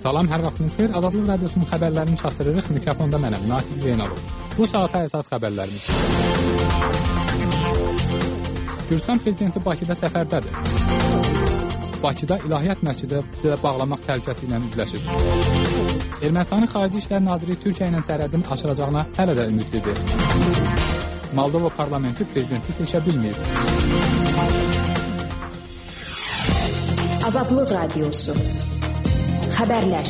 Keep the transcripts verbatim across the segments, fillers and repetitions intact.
Salam, hər vaxtınız xeyir. Azadlıq Radiosunun xəbərlərini çatdırırıq. Mikrofonda mənəm, Natiq Zeynalov. Bu saata əsas xəbərlərimiz. Gürcüstan prezidenti Bakıda səfərdədir. Bakıda İlahiyyat məscidi bağlamaq təhlükəsi ilə üzləşir. Ermənistanın Xarici İşlər Naziri Türkiyə ilə sərhədin aşıracağına hələ də ümidlidir. Moldova parlamenti prezidenti seçə bilmir. Azadlıq Radiosu. Xəbərlər.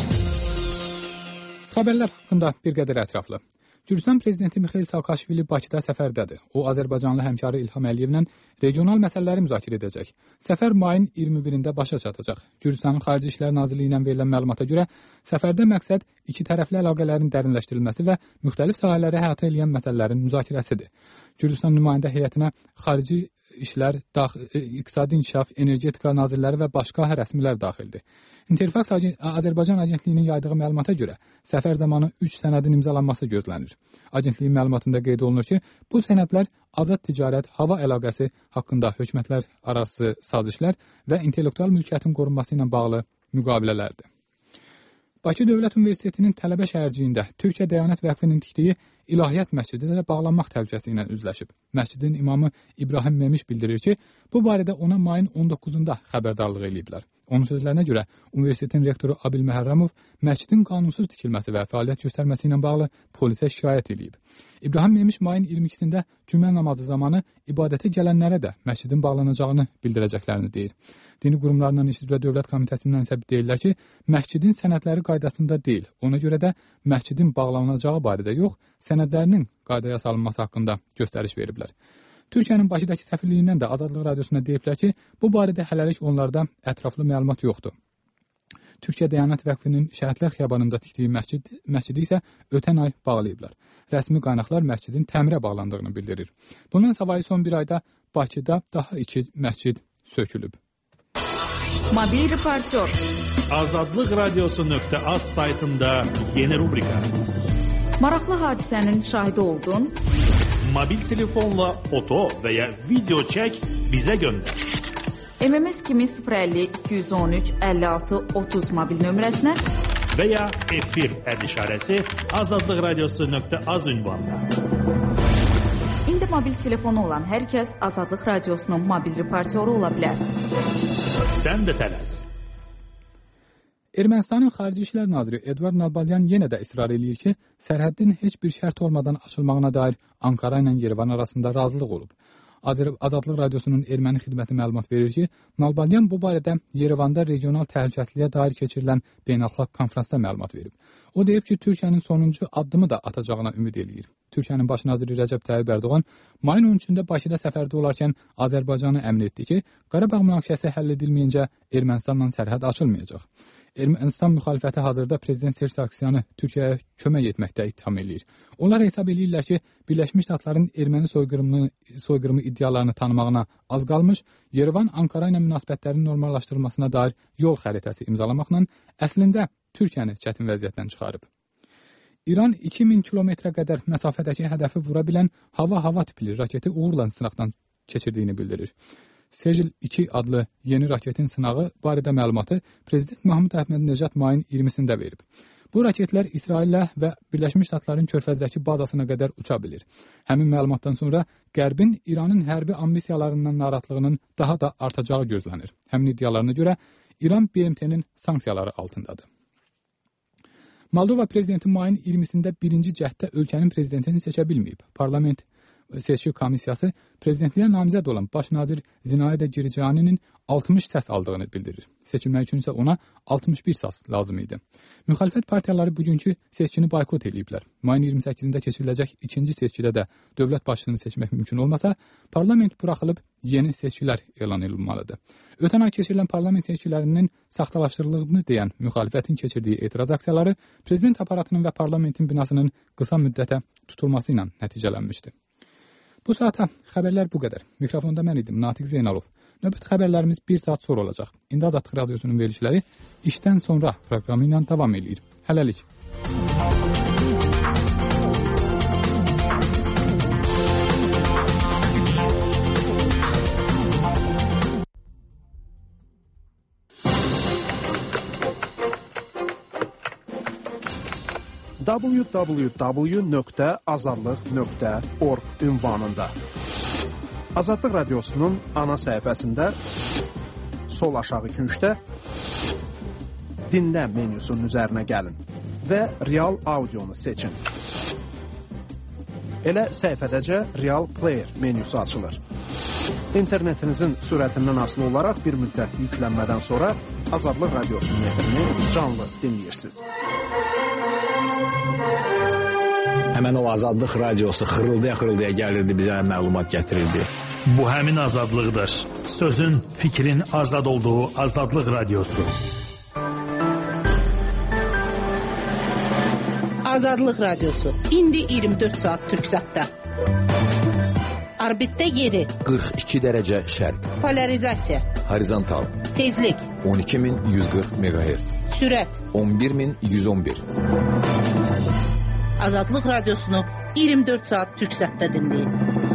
Xəbərlər haqqında bir qədər ətraflı. Gürcüstan prezidenti Mikhail Saakashvili Bakıda səfərdədir. O, Azərbaycanlı həmkarı İlham Əliyevlə regional məsələləri müzakirə edəcək. Səfər mayın iyirmi birində başa çatacaq. Gürcüstanın Xarici İşlər Nazirliyi ilə verilən məlumata görə, səfərdə məqsəd iki tərəfli əlaqələrin dərinləşdirilməsi və müxtəlif sahələri əhatə edən məsələlərin müzakirəsidir. Gürcüstan nümayəndə heyətinə xarici işlər, iqtisadi inkişaf, energetika nazirləri və başqa rəsmilər daxildir. İnterfaks Azərbaycan agentliyinin yaydığı məlumata görə səfər zamanı üç sənədin imzalanması gözlənir. Agentliyin məlumatında qeyd olunur ki, bu sənədlər azad ticarət, hava əlaqəsi haqqında hökumətlər arası sazişlər və intellektual mülkiyyətin qorunması ilə bağlı müqavilələrdir. Bakı Dövlət Universitetinin tələbə şəhərciyində Türkiyə Dəyanət Vəqfinin tikdiyi İlahiyyat məscidi də bağlanmaq təhlükəsi ilə üzləşib. Məscidin imamı İbrahim Memiş bildirir ki, bu barədə ona mayın on doqquzunda xəbərdarlıq eləyiblər. Onun sözlərinə görə, universitetin rektoru Abil Məhərrəmov məscidin qanunsuz tikilməsi və fəaliyyət göstərməsi ilə bağlı polisə şikayət edib. İbrahim Memiş mayın iyirmi ikisində cümə namazı zamanı ibadətə gələnlərə də məscidin bağlanacağını bildirəcəklərini deyir. Dini qurumlarından İş üzrə Dövlət Komitəsindən isə deyirlər ki, məscidin sənədləri qaydasında deyil. Ona görə də məscidin bağlanacağı barədə yox, sənədlərinin qaydaya salınması haqqında göstəriş veriblər. Türkiyənin Bakıdakı səfirliyindən də Azadlıq Radiosuna deyiblər ki, bu barədə hələlik onlarda ətraflı məlumat yoxdur. Türkiyə Dəyanət Vəqfinin Şəhidlər Xiyabanında tikdiyi məscid, məscidi isə ötən ay bağlayıblar. Rəsmi qaynaqlar məscidin təmirə bağlandığını bildirir. Bundan savayı son bir ayda Bakıda daha iki məscid sökülüb. Mobil reportyor. Azadlıq Radiosu nöqtə az saytında yeni rubrika. Maraqlı hadisənin şahidi oldun. Mobil telefonla foto və ya video çək, bizə göndər. M M S kimi sıfır əlli iki yüz on üç əlli altı otuz mobil nömrəsinə və ya efir əd işarəsi azadlıq radiosu nöqtə az ünvanına. İndi mobil telefonu olan hər kəs Azadlıq Radiosunun mobil reportyoru ola bilər. Sən də tələs. Ermənistanın Xarici İşlər Naziri Eduard Nalbalyan yenə də israr eləyir ki, sərhəddin heç bir şərt olmadan açılmağına dair Ankara ilə Yerevan arasında razılıq olub. Azadlıq Radiosunun erməni xidməti məlumat verir ki, Nalbalyan bu barədə Yerevanda regional təhlükəsizliyə dair keçirilən beynəlxalq konfransda məlumat verib. O deyib ki, Türkiyənin sonuncu addımı da atacağına ümid eləyir. Türkiyənin baş naziri Rəcəb Tayyib Ərdoğan mayın on üçündə Bakıda səfərdə olarkən Azərbaycanı əmin etdi ki, Qarabağ münaqişəsi həll edilməyincə Ermənistanla sərhəd açılmayacaq. Ermənistan müxalifəti hazırda Prezident Serj Sarkisyanı Türkiyəyə kömək etməkdə ittiham eləyir. Onlar hesab eləyirlər ki, Birləşmiş Ştatların erməni soyqırımını, soyqırımı iddialarını tanımağına az qalmış, Yerevan Ankara ilə münasibətlərin normallaşdırılmasına dair yol xəritəsi imzalamaqla əslində Türkiyəni çətin vəziyyətdən çıxarıb. İran iki min kilometrə qədər məsafədəki hədəfi vura bilən hava-hava tipli raketi uğurla sınaqdan keçirdiyini bildirir. Sejil iki adlı yeni raketin sınağı barədə məlumatı Prezident Mahmud Əhməd-Necad mayın iyirmisində verib. Bu raketlər İsraillə və Birləşmiş Ştatların körfəzdəki bazasına qədər uça bilir. Həmin məlumatdan sonra Qərbin İranın hərbi ambisiyalarından narahatlığının daha da artacağı gözlənir. Həmin iddialarına görə İran B M T-nin sanksiyaları altındadır. Moldova prezidenti mayın iyirmisində birinci cəhddə ölkənin prezidentini seçə bilməyib. Parlament seçki komissiyası prezidentliyə namizəd olan baş nazir Zinaida Gircaninin altmış səs aldığını bildirir. Seçilmək üçün isə ona altmış bir səs lazım idi. Müxalifət partiyaları bugünkü seçkini boykot ediblər. Mayın iyirmi səkkizində keçiriləcək ikinci seçkidə də dövlət başçısını seçmək mümkün olmasa, parlament buraxılıb yeni seçkilər elan edilməlidir. Ötən ay keçirilən parlament seçkilərinin saxtalaşdırıldığını deyən müxalifətin keçirdiyi etiraz aksiyaları prezident aparatının və parlamentin binasının qısa müddətə tutulması ilə nəticələnmişdi. Bu saata xəbərlər bu qədər. Mikrofonda mən idim, Natiq Zeynalov. Növbəti xəbərlərimiz bir saat sonra olacaq. İndi Azadlıq Radiosunun verilişləri işdən sonra proqramı ilə davam edir. Hələlik. w w w nöqtə azadlıq nöqtə org ünvanında. Azadlıq Radiosunun ana səhifəsində sol aşağı küncdə dinlə menyusunun üzərinə gəlin və real audionu seçin. Elə səhifədəcə Real Player menyusu açılır. İnternetinizin sürətindən asılı olaraq bir müddət yüklənmədən sonra Azadlıq Radiosunun efrini canlı dinləyirsiniz. Həmən o Azadlıq Radiosu xırıldaya-xırıldaya gəlirdi, bizə məlumat gətirirdi. Bu həmin azadlıqdır. Sözün, fikrin azad olduğu Azadlıq Radiosu. Azadlıq Radiosu. İndi iyirmi dörd saat Türksatda. Orbitdə yeri. qırx iki dərəcə şərq. Polarizasiya. Horizontal. Tezlik. on iki min yüz qırx meqahertz. Sürət. on bir min yüz on bir. Azadlıq Radiosunu iyirmi dörd saat Türksatda dinləyin.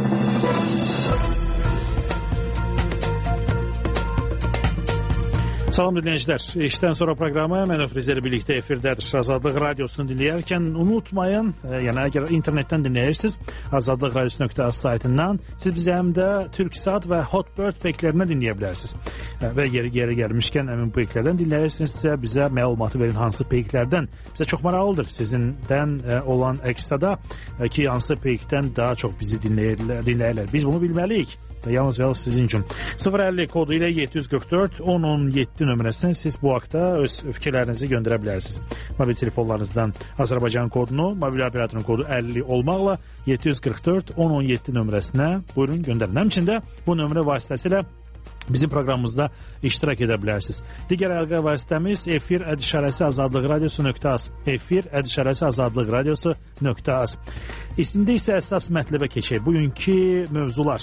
Salam dinləyicilər. İşdən sonra proqramı mən Öfrizləri birlikdə efirdədir. Azadlıq Radiosunu dinləyərkən unutmayın, yəni əgər internetdən dinləyirsiniz, azadlıq radiosu nöqtə az saytından, siz bizə həm də Türksat və Hotbird peklərini dinləyə bilərsiniz. Və yeri geri gəlmişkən həmin bu peklərdən dinləyirsinizsə, bizə məlumatı verin hansı peklərdən. Bizə çox maraqlıdır sizindən olan əksada ki, hansı pekdən daha çox bizi dinləyirlər. Biz bunu bilməliyik. Yalnız və yalnız sizin üçün. sıfır əlli kodu ilə yeddi yüz qırx dörd on on yeddi nömrəsindən siz bu haqda öz fikirlərinizi göndərə bilərsiniz. Mobil telefonlarınızdan Azərbaycan kodunu, mobil operatorun kodu əlli olmaqla yeddi yüz qırx dörd on on yeddi nömrəsinə buyurun göndərin. Həmçində bu nömrə vasitəsilə bizim proqramımızda iştirak edə bilərsiniz. Digər əlqə vasitəmiz efir ədişarəsi azadlıq radiosu nöqtə az. Efir ədişarəsi azadlıq radiosu nöqtə az. İstində isə əsas mətləbə keçək. Bugünkü mövzular.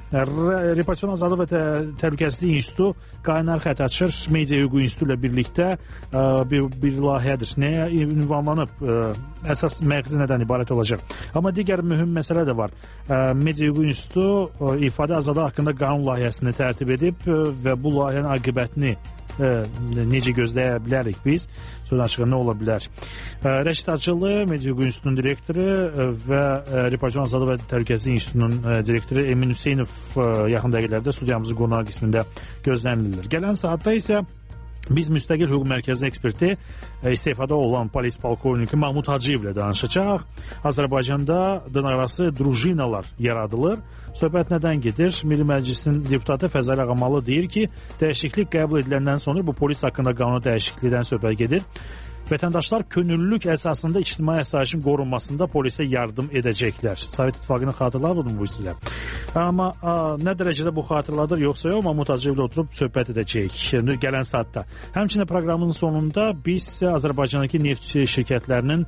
Reportyon Azadlıq və Təhlükəsizlik İnstitutu qaynar xətt açır. Media Hüququ İnstitutu ilə birlikdə bir, bir layihədir. Nəyə ünvanlanıb? Əsas məqsədi nədən ibarət olacaq? Amma digər mühüm məsələ də var. Media Hüququ İnstitutu ifadə azadlığı haqqında qanun layihəsini tərtib edib və bu layihənin aqibətini e, necə gözləyə bilərik biz? Sözün açığı nə ola bilər? E, Rəşid Hacılı, Media Hüququ İnstitutunun direktoru e, və e, Reportyon Azadlıq və Təhlükəsizlik İnstitutunun e, direktoru Emin Hüseynov e, yaxın dəqiqələrdə studiyamızın qonaq qismində gözlənilir. Gələn saatda isə biz Müstəqil Hüquq Mərkəzinin eksperti istefada olan polis polkovniki Mahmud Hacıyev ilə danışacaq. Azərbaycanda dırnaqarası drujinalar yaradılır. Söhbət nədən gedir? Milli Məclisin deputatı Fəzəli Ağamalı deyir ki, dəyişiklik qəbul ediləndən sonra bu polis haqqında qanun dəyişiklikdən söhbət gedir. Vətəndaşlar könüllülük əsasında ictimai əsayişin qorunmasında polisə yardım edəcəklər. Sovet İttifaqını xatırladın bu sizə. Amma a, nə dərəcədə bu xatırladır yoxsa yox, Mahmud Hacıyev ilə oturub söhbət edəcəyik gələn saatda. Həmçinin proqramın sonunda biz Azərbaycandakı neft şirkətlərinin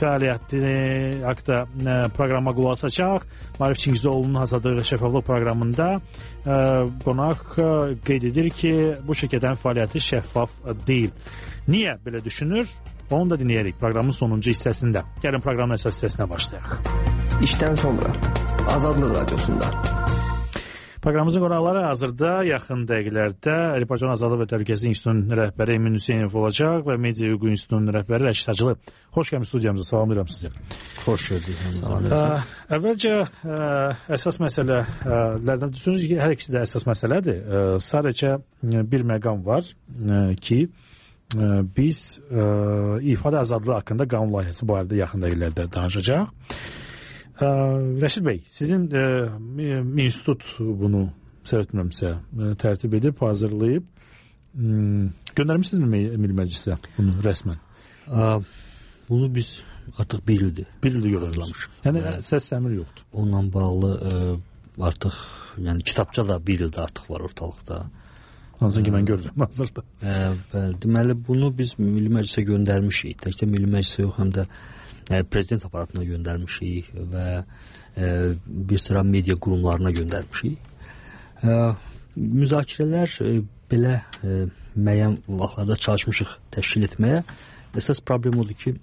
fəaliyyəti haqqında proqrama qulaq asacaq. Marif Çingizoğlu'nun Azadlıq və Şəffaflıq proqramında ə, qonaq qeyd edir ki, bu şirkətlərin fəaliyyəti şəffaf deyil. Niyə belə düşünür? Onu da dinləyərik proqramın sonuncu hissəsində. Gəlin proqramın əsas hissəsinə başlayaq. İşdən sonra Azadlıq Radiosunda. Proqramımızın qonaqları hazırda yaxın dəqiqələrdə Reportyon Azadlıq və Təhlükəsizlik İnstitutunun rəhbəri Emin Hüseynov olacaq və Media Hüququ İnstitutunun rəhbəri Rəşid Hacılı. Xoş gəlmisiniz studiyamıza. Salamlayıram sizi. Xoş gördük. Əvvəlcə ə, əsas məsələlərdən düşünürsünüz ki, hər ikisi də əsas məsələdir. Ə, sadəcə bir məqam var ə, ki, biz ə, ifadə azadlığı haqqında qanun layihəsi bu arada yaxın dəqiqələrdə danışacaq. Ə, Rəşid bəy, sizin ə, institut bunu səhvətmirəmsə tərtib edib, hazırlayıb göndərmişsinizmi Milli Məclisə bunu rəsmən? Ə, bunu biz artıq bir ildir. Bir ildir hazırlamışıq. Yəni və səs səmir yoxdur. Onunla bağlı ə, artıq, yəni kitabça da bir ildir artıq var ortalıqda. Hansı ki, mən gördüm hazırda. Ə, bəli, deməli, bunu biz Milli Məclisə göndərmişik. Təkcə Milli Məclisə yox, həm də ə, prezident aparatına göndərmişik və ə, bir sıra media qurumlarına göndərmişik. Ə, müzakirələr ə, belə ə, müəyyən vaxtlarda çalışmışıq təşkil etməyə. Əsas problem odur ki,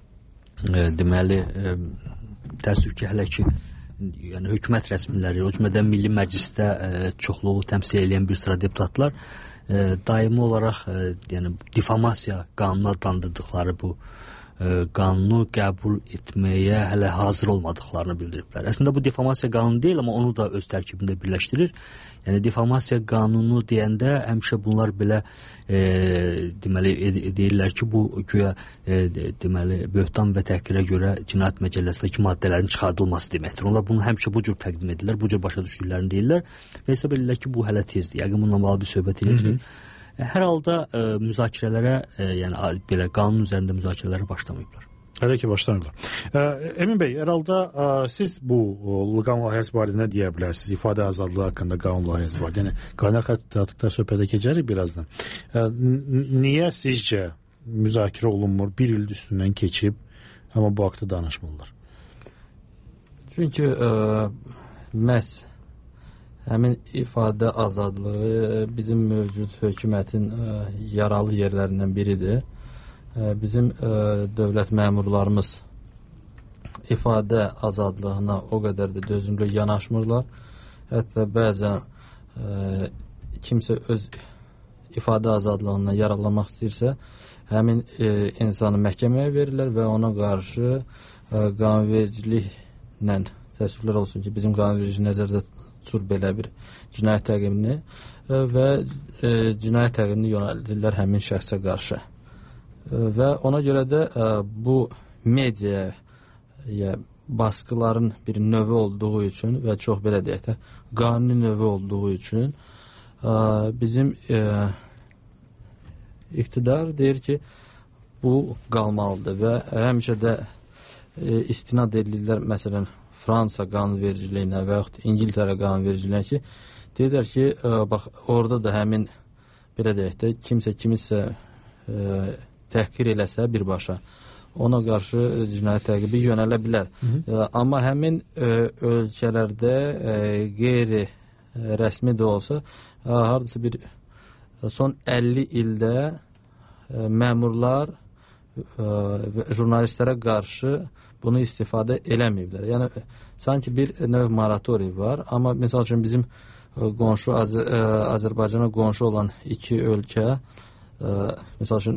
ə, deməli, ə, təəssüf ki, hələ ki, yəni hökumət rəsmiləri, o cümlədən Milli Məclisdə ə, çoxluğu təmsil edən bir sıra deputatlar ə, daimi olaraq ə, yəni difamasiya qanunu adlandırdıqları bu qanunu qəbul etməyə hələ hazır olmadıqlarını bildiriblər. Əslində bu defamasiya qanunu deyil, amma onu da öz tərkibində birləşdirir. Yəni defamasiya qanunu deyəndə həmişə bunlar belə e, deməli e, deyirlər ki, bu güya e, deməli böhtan və təhqirə görə cinayət məcəlləsindəki maddələrin çıxardılması deməkdir. Onlar bunu həmişə bu cür təqdim edirlər, bu cür başa düşdüklərini deyirlər və hesab edirlər ki, bu hələ tezdir. Yəqin bununla bağlı bir söhbət edirik. Hər halda e, müzakirələrə, e, yəni belə qanun üzərində müzakirələrə başlamayıblar. Hələ ki başlamayıblar. E, Emin bəy, hər halda e, siz bu qanun layihəsi barədə nə deyə bilərsiniz? İfadə azadlığı haqqında qanun layihəsi var. Yəni qaynar xəttatlıqda söhbətə keçərik birazdan. E, niyə sizcə müzakirə olunmur? Bir il üstündən keçib, amma bu haqda danışmırlar. Çünki e, məhz həmin ifadə azadlığı bizim mövcud hökumətin ə, yaralı yerlərindən biridir. Ə, bizim ə, dövlət məmurlarımız ifadə azadlığına o qədər də dözümlü yanaşmırlar. Hətta bəzən ə, kimsə öz ifadə azadlığından yararlanmaq istəyirsə, həmin ə, insanı məhkəməyə verirlər və ona qarşı ə, qanunvericiliklə təəssüflər olsun ki, bizim qanunverici nəzərdə tutur belə bir cinayət təqibini və e, cinayət təqibini yönəldirlər həmin şəxsə qarşı. E, və ona görə də e, bu mediaya baskıların bir növü olduğu üçün və çox belə deyək də qanuni növü olduğu üçün e, bizim e, iqtidar deyir ki, bu qalmalıdır və həmişə də e, istinad edilirlər, məsələn, Fransa qanunvericiliyinə və yaxud İngiltərə qanunvericiliyinə ki, deyirlər ki, ə, bax, orada da həmin, belə deyək də, kimsə kimisə ə, təhqir eləsə birbaşa, ona qarşı cinayət təqibi yönələ bilər. Ə, amma həmin ə, ölkələrdə ə, qeyri ə, rəsmi də olsa, ə, haradasa bir son əlli ildə ə, məmurlar ə, jurnalistlərə qarşı bunu istifadə eləməyiblər. Yəni, sanki bir növ moratoriy var, amma misal üçün bizim qonşu, Az Azərbaycana qonşu olan iki ölkə, misal üçün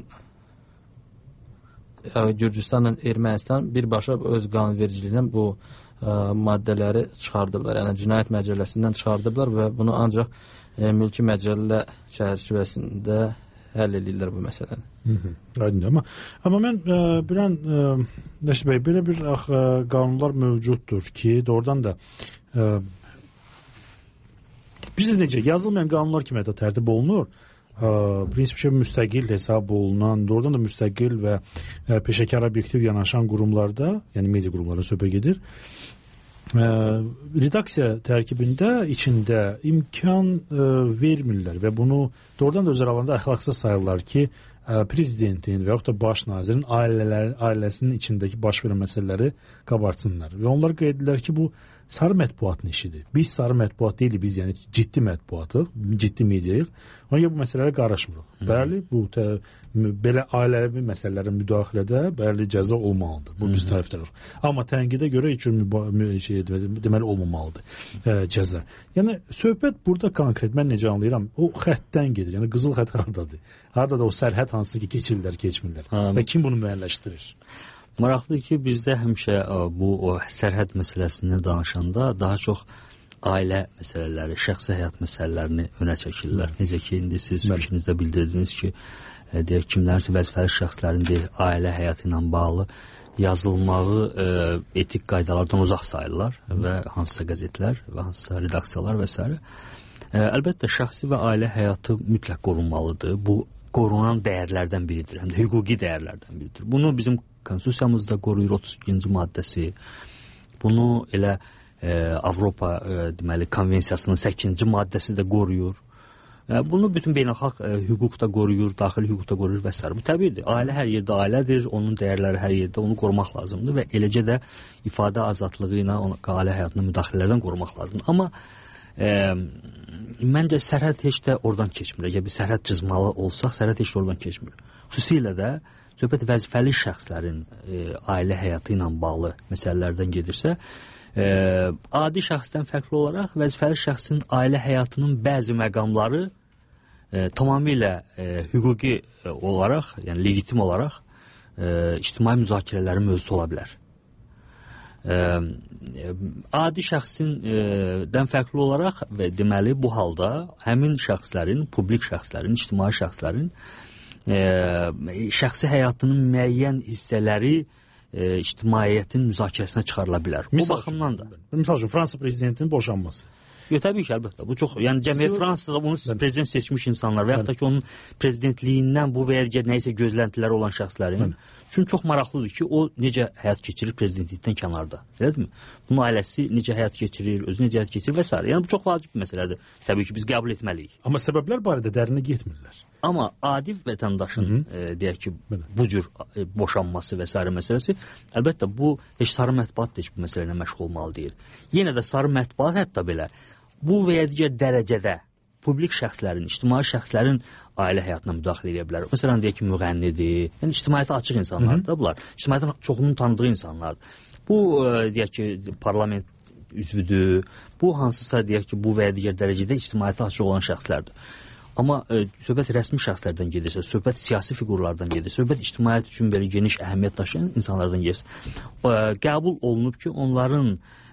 Gürcüstanla Ermənistan birbaşa öz qanunvericiliyindən bu maddələri çıxardıblar. Yəni, cinayət məcəlləsindən çıxardıblar və bunu ancaq mülki məcəllə çərçivəsində həll edirlər bu məsələni. Aydın. Amma, amma mən e, bilən e, Nəşib bəy, belə bir ax, e, qanunlar mövcuddur ki, doğrudan da e, biz necə yazılmayan qanunlar kimi də tərtib olunur. E, prinsipcə müstəqil hesab olunan, doğrudan da müstəqil və e, peşəkar obyektiv yanaşan qurumlarda, yəni media qurumlarına söhbət gedir. E, redaksiya tərkibində içində imkan e, vermirlər və bunu doğrudan da öz aralarında əxlaqsız sayırlar ki, prezidentin və yaxud da baş nazirin ailələr, ailəsinin içindəki baş verən məsələləri qabartsınlar. Və onlar qeyd edirlər ki, bu sarı mətbuatın işidir. Biz sarı mətbuat deyilik, biz yəni ciddi mətbuatıq, ciddi mediayıq. Ona görə bu məsələlərə qarışmırıq. Bəli, bu tə, belə ailəvi məsələlərin müdaxilədə bəli cəza olmalıdır. Bu biz tərəfdərik. Amma tənqidə görə heç bir şey deməli olmamalıdır ə, cəza. Yəni söhbət burada konkret, mən necə anlayıram, o xəttdən gedir. Yəni qızıl xətt hardadır? Harada da o sərhəd hansı ki, keçirlər, keçmirlər. Hə. Və kim bunu müəyyənləşdirir? Maraqlıdır ki, bizdə həmişə bu o sərhəd məsələsindən danışanda daha çox ailə məsələləri, şəxsi həyat məsələlərini önə çəkirlər. Necə ki, indi siz fikrinizdə bildirdiniz ki, deyək, kimlərsə vəzifəli şəxslərin deyək, ailə həyatı ilə bağlı yazılmağı e, etik qaydalardan uzaq sayırlar və hansısa qəzetlər və hansısa redaksiyalar və s. E, əlbəttə, şəxsi və ailə həyatı mütləq qorunmalıdır. Bu, qorunan dəyərlərdən biridir, həm də hüquqi dəyərlərdən biridir. Bunu bizim konstitusiyamızda qoruyur otuz ikinci maddəsi. Bunu elə e, Avropa e, deməli konvensiyasının səkkizinci maddəsi də qoruyur. E, bunu bütün beynəlxalq e, hüquq da qoruyur, daxili hüquq da qoruyur və s. Bu təbiidir. Ailə hər yerdə ailədir, onun dəyərləri hər yerdə, onu qorumaq lazımdır və eləcə də ifadə azadlığı ilə ailə həyatına müdaxilələrdən qorumaq lazımdır. Amma e, məncə sərhəd heç də oradan keçmir. Əgər bir sərhəd cızmalı olsaq, sərhəd heç də oradan keçmir. Xüsusilə də söhbət vəzifəli şəxslərin e, ailə həyatı ilə bağlı məsələlərdən gedirsə, e, adi şəxsdən fərqli olaraq vəzifəli şəxsin ailə həyatının bəzi məqamları e, tamamilə e, hüquqi olaraq, yəni legitim olaraq e, ictimai müzakirələrin mövzusu ola bilər. E, adi şəxsindən fərqli olaraq və deməli bu halda həmin şəxslərin, publik şəxslərin, ictimai şəxslərin e, şəxsi həyatının müəyyən hissələri e, ictimaiyyətin müzakirəsinə çıxarıla bilər. Bu Misal baxımdan da. Misal üçün Fransa prezidentinin boşanması. Yox, təbii ki, əlbəttə. Bu çox, yəni cəmiyyət Fransada bunu prezident seçmiş insanlar və yaxud da ki, onun prezidentliyindən bu və ya digər nəyisə gözləntiləri olan şəxslərin üçün çox maraqlıdır ki, o necə həyat keçirir prezidentlikdən kənarda. Elədirmi? Bunun ailəsi necə həyat keçirir, özü necə həyat keçirir və s. Yəni bu çox vacib bir məsələdir. Təbii ki, biz qəbul etməliyik. Amma səbəblər barədə dərinə getmirlər. Amma adi vətəndaşın e, deyək ki, bu cür e, boşanması və s. məsələsi, əlbəttə bu heç sarı mətbuat da heç bu məsələ ilə məşğul olmalı deyil. Yenə də sarı mətbuat hətta belə bu və ya digər dərəcədə publik şəxslərin, ictimai şəxslərin ailə həyatına müdaxilə edə bilər. Məsələn, deyək ki, müğənnidir, yəni ictimaiyyətə açıq insanlardır da bunlar. İctimaiyyətin çoxunun tanıdığı insanlardır. Bu, e, deyək ki, parlament üzvüdür, bu hansısa deyək ki, bu və ya digər dərəcədə ictimaiyyətə açıq olan şəxslərdir. Amma e, söhbət rəsmi şəxslərdən gedirsə, söhbət siyasi fiqurlardan gedirsə, söhbət ictimaiyyət üçün belə geniş əhəmiyyət daşıyan insanlardan gedirsə, e, qəbul olunub ki, onların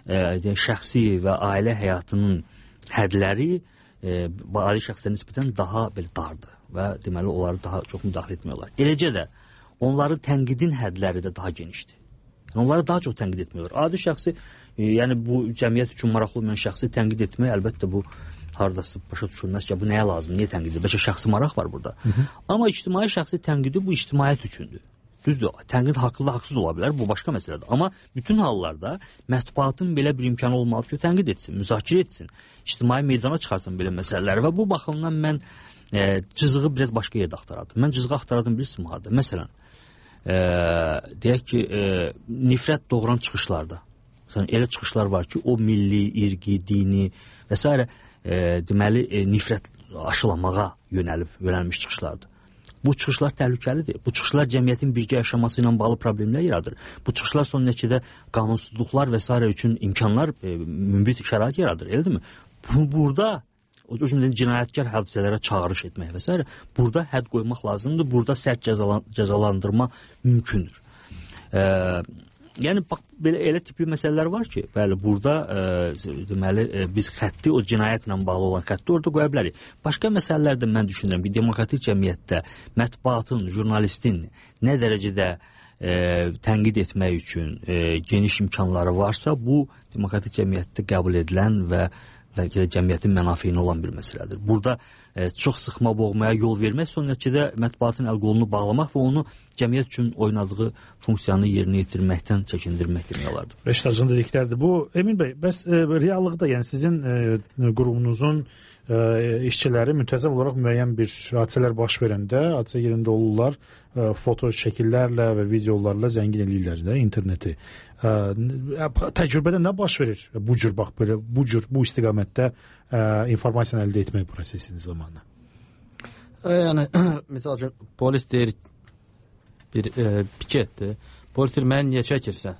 e, şəxsi və ailə həyatının hədləri e, adi şəxslərə nisbətən daha belə dardır və deməli onları daha çox müdaxilə etmiyorlar. Eləcə də onların tənqidin hədləri də daha genişdir. Yəni, onları daha çox tənqid etmiyorlar. Adi şəxsi, e, yəni bu cəmiyyət üçün maraqlı olmayan şəxsi tənqid etmək əlbəttə bu haradasa başa düşülməz ki, bu nəyə lazım, niyə tənqid edir? Bəlkə şəxsi maraq var burada. Hı -hı. Amma ictimai şəxsi tənqidi bu ictimaiyyət üçündür. Düzdür, tənqid haqlı və haqsız ola bilər, bu başqa məsələdir. Amma bütün hallarda mətbuatın belə bir imkanı olmalıdır ki, tənqid etsin, müzakirə etsin, ictimai meydana çıxarsın belə məsələləri və bu baxımdan mən e, cızığı biraz başqa yerdə axtarardım. Mən cızığı axtarardım bilirsiniz harada? Məsələn, e, deyək ki, e, nifrət doğuran çıxışlarda. Məsələn, elə çıxışlar var ki, o milli, irqi, dini və s. E, deməli, e, nifrət aşılamağa yönəlib, yönəlmiş çıxışlardır. Bu çıxışlar təhlükəlidir. Bu çıxışlar cəmiyyətin birgə yaşaması ilə bağlı problemlər yaradır. Bu çıxışlar son nəticədə qanunsuzluqlar və s. üçün imkanlar, e, mümbit şərait yaradır. Elədirmi? Bu, burada o cümlədən cinayətkar hadisələrə çağırış etmək və s. burada hədd qoymaq lazımdır. Burada sərt cəzalan, cəzalandırma mümkündür. E, yəni bax belə elə tipli məsələlər var ki, bəli, burada e, deməli e, biz xətti o cinayətlə bağlı olan xətti orada qoya bilərik. Başqa məsələlər də mən düşünürəm ki, demokratik cəmiyyətdə mətbuatın, jurnalistin nə dərəcədə e, tənqid etmək üçün e, geniş imkanları varsa, bu demokratik cəmiyyətdə qəbul edilən və bəlkə də cəmiyyətin mənafeyinə olan bir məsələdir. Burada e, çox sıxma boğmaya yol vermək, son nəticədə mətbuatın əl qolunu bağlamaq və onu cəmiyyət üçün oynadığı funksiyanı yerinə yetirməkdən çəkindirmək demək olardı. Reşitacının dedikləridir. Bu, Emin bəy, bəs e, reallıqda, yəni sizin e, qurumunuzun e, işçiləri müntəzəm olaraq müəyyən bir hadisələr baş verəndə, hadisə yerində olurlar, e, foto şəkillərlə və videolarla zəngin eləyirlər də interneti. E, təcrübədə nə baş verir bu cür, bax belə, bu cür, bu istiqamətdə e, informasiyanı əldə etmək prosesinin zamanı? E, yəni, misal üçün, polis deyir, bir e, piketdir. Polis deyir, məni niyə çəkirsən?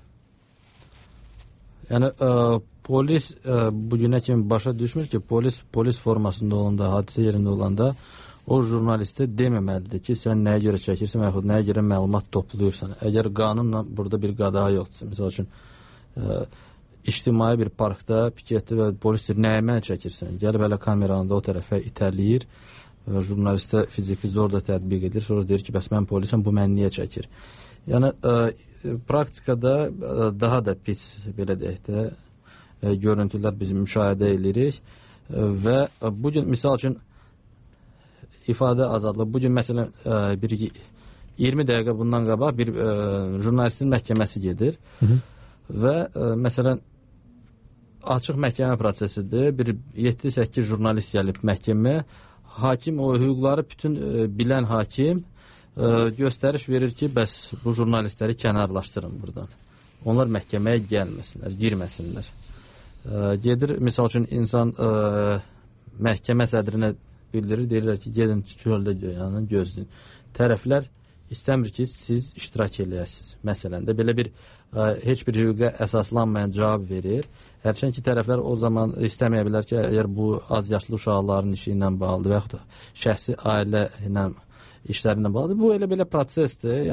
Yəni, e, polis e, bugünə kimi başa düşmür ki, polis polis formasında olanda, hadisə yerində olanda o jurnalistə deməməlidir ki, sən nəyə görə çəkirsən və yaxud nəyə görə məlumat toplayırsan. Əgər qanunla burada bir qadağa yoxdur. Misal üçün, e, ictimai bir parkda piketli və polis deyir, nəyə mənə çəkirsən? Gəlib elə kameranı da o tərəfə itələyir, jurnalistə fiziki zor da tətbiq edir, sonra deyir ki, bəs mən polisəm, bu məni niyə çəkir? Yəni, e, praktikada e, daha da pis, belə deyək də, e, görüntülər biz müşahidə edirik e, və e, bugün, misal üçün, ifadə azadlığı, bugün məsələn, e, bir iyirmi dəqiqə bundan qabaq bir e, jurnalistin məhkəməsi gedir hı -hı. və e, məsələn, açıq məhkəmə prosesidir, bir yeddi səkkiz jurnalist gəlib məhkəməyə, hakim, o hüquqları bütün e, bilən hakim e, göstəriş verir ki, bəs bu jurnalistləri kənarlaşdırın buradan. Onlar məhkəməyə gəlməsinlər, girməsinlər. E, gedir, misal üçün, insan e, məhkəmə sədrinə bildirir, deyirlər ki, gedin çöldə yəni, gözləyin. Tərəflər istəmir ki, siz iştirak eləyəsiniz. Məsələn də belə bir e, heç bir hüquqa əsaslanmayan cavab verir. Hərçən ki, tərəflər o zaman istəməyə bilər ki, əgər bu az yaşlı uşaqların işi ilə bağlıdır və yaxud da şəxsi ailə ilə işləri ilə bağlıdır. Bu elə belə prosesdir. Yəni,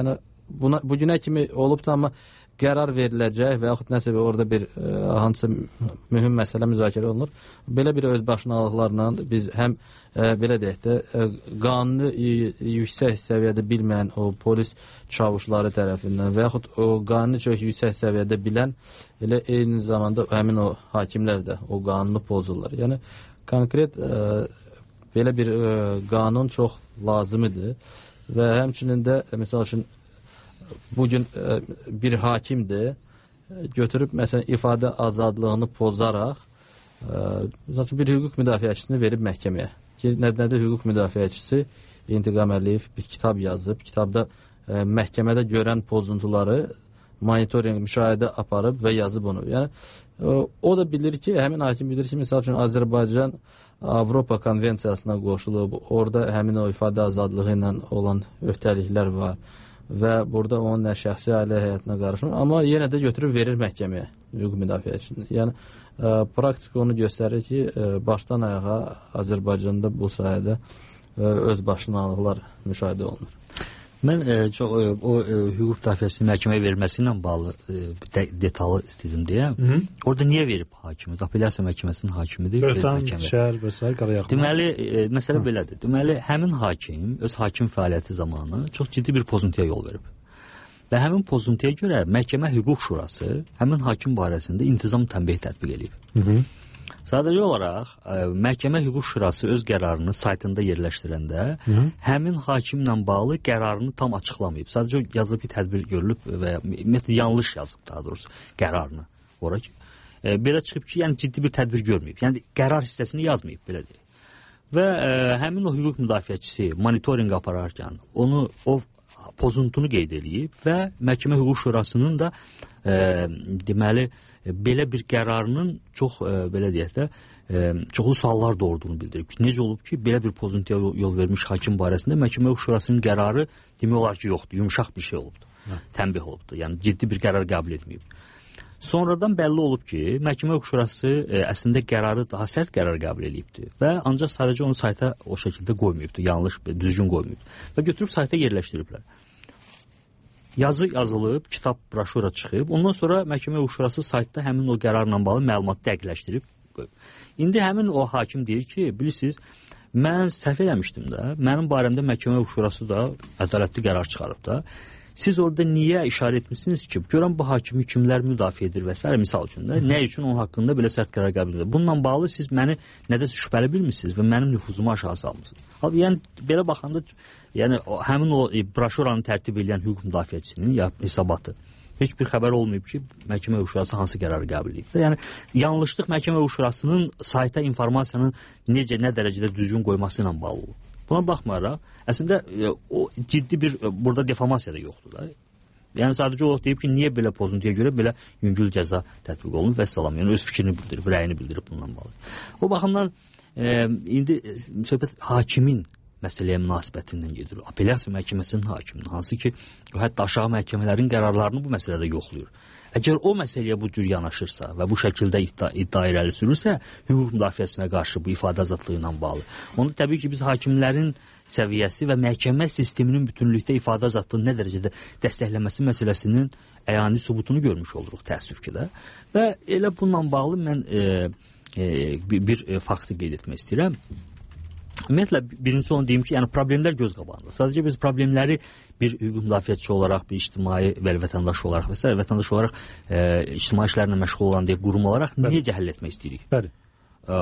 buna bu günə kimi olub da, amma qərar veriləcək və yaxud nəsə orada bir ə, hansısa mühüm məsələ müzakirə olunur. Belə bir özbaşınalıqlarla biz həm ə, belə deyək də ə, qanunu yüksək səviyyədə bilməyən o polis çavuşları tərəfindən və yaxud o qanunu çox yüksək səviyyədə bilən elə eyni zamanda həmin o hakimlər də o qanunu pozurlar. Yəni konkret ə, belə bir ə, qanun çox lazımdır və həmçinin də məsəl üçün bugün ə, bir hakimdir, götürüb məsələn ifadə azadlığını pozaraq ə, bir hüquq müdafiəçisini verib məhkəməyə. Ki, nədir hüquq müdafiəçisi? İntiqam Əliyev bir kitab yazıb, kitabda ə, məhkəmədə görən pozuntuları monitorinq, müşahidə aparıb və yazıb onu. Yəni ə, o da bilir ki, həmin hakim bilir ki, məsəl üçün Azərbaycan Avropa konvensiyasına qoşulub, orada həmin o ifadə azadlığı ilə olan öhdəliklər var. Və burada onun nə şəxsi ailə həyatına qarışmır, amma yenə də götürüb verir məhkəməyə hüquq müdafiəçisini. Yəni ə, praktika onu göstərir ki, ə, başdan ayağa Azərbaycanda bu sayədə ə, özbaşınalıqlar müşahidə olunur. Mən e, çox, e, o e, hüquq müdafiəsi məhkəməyə verilməsi ilə bağlı e, de, detallı istədim deyə. Hı -hı. Orada niyə verib hakimiz? Apellyasiya məhkəməsinin hakimidir. Böhtan, şər və s. qarayaqlar. Deməli, e, məsələ Hı. belədir. Deməli, həmin hakim öz hakim fəaliyyəti zamanı çox ciddi bir pozuntuya yol verib. Və həmin pozuntuya görə məhkəmə hüquq şurası həmin hakim barəsində intizam tənbih tətbiq edib. Hı -hı. Sadəcə olaraq ə, məhkəmə hüquq şurası öz qərarını saytında yerləşdirəndə Hı -hı. həmin hakimlə bağlı qərarını tam açıqlamayıb. Sadəcə yazıb ki, tədbir görülüb və ümumiyyətlə yanlış yazıb daha doğrusu qərarını. Ora ki, ə, belə çıxıb ki, yəni ciddi bir tədbir görməyib. Yəni qərar hissəsini yazmayıb, belə deyək. Və ə, həmin o hüquq müdafiəçisi monitorinq apararkən onu o pozuntunu qeyd eləyib və məhkəmə hüquq şurasının da e, deməli belə bir qərarının çox e, belə deyək də e, çoxlu suallar doğurduğunu bildirib ki, necə olub ki, belə bir pozuntuya yol vermiş hakim barəsində məhkəmə hüquq şurasının qərarı demək olar ki, yoxdur, yumşaq bir şey olubdu. Hə. Tənbih olubdu. Yəni ciddi bir qərar qəbul etməyib. Sonradan bəlli olub ki, məhkəmə hüquq şurası e, əslində qərarı daha sərt qərar qəbul edibdi və ancaq sadəcə onu sayta o şəkildə qoymayıbdı, yanlış, düzgün qoymayıbdı və götürüb sayta yerləşdiriblər. Yazı yazılıb, kitab, broşura çıxıb, ondan sonra məhkəmə hüquq şurası saytda həmin o qərarla bağlı məlumatı dəqiqləşdirib qoyub. İndi həmin o hakim deyir ki, bilirsiniz, mən səhv eləmişdim də, mənim barəmdə məhkəmə hüquq şurası da ədalətli qərar çıxarıb da. Siz orada niyə işarə etmişsiniz ki, görən bu hakimi kimlər müdafiə edir və s. misal üçün də, nə üçün onun haqqında belə sərt qərar qəbul edir? Bununla bağlı siz məni nədəsə şübhəli bilmişsiniz və mənim nüfuzumu aşağı salmışsınız. Abi, yəni belə baxanda, yəni o, həmin o e, broşuranı tərtib edən hüquq müdafiəçisinin ya hesabatı heç bir xəbər olmayıb ki, məhkəmə hüquq şurası hansı qərarı qəbul edib. Yəni yanlışlıq məhkəmə hüquq şurasının sayta informasiyanın necə, nə dərəcədə düzgün qoyması ilə bağlı olur. Buna baxmayaraq, əslində e, o ciddi bir e, burada defamasiya da yoxdur da. Yəni sadəcə o deyib ki, niyə belə pozuntuya görə belə yüngül cəza tətbiq olunub və salam. Yəni öz fikrini bildirib, rəyini bildirib bundan bağlı. O baxımdan e, indi e, söhbət hakimin məsələyə münasibətindən gedir. Apellyasiya məhkəməsinin hakiminin, hansı ki, hətta aşağı məhkəmələrin qərarlarını bu məsələdə yoxlayır. Əgər o məsələyə bu cür yanaşırsa və bu şəkildə iddia, iddia irəli sürürsə, hüquq müdafiəsinə qarşı bu ifadə azadlığı ilə bağlı. Onu təbii ki, biz hakimlərin səviyyəsi və məhkəmə sisteminin bütünlükdə ifadə azadlığını nə dərəcədə dəstəkləməsi məsələsinin əyani sübutunu görmüş oluruq təəssüf ki də. Və elə bununla bağlı mən e, e, bir, bir e, faktı qeyd etmək istəyirəm. Ümumiyyətlə, birincisi onu deyim ki, yəni problemlər göz qabağında. Sadəcə biz problemləri bir hüquq müdafiəçisi olaraq, bir ictimai və vətəndaş olaraq və s. vətəndaş olaraq e, ictimai işlərlə məşğul olan deyə qurum olaraq Bəli. necə həll etmək istəyirik? Bəli. E,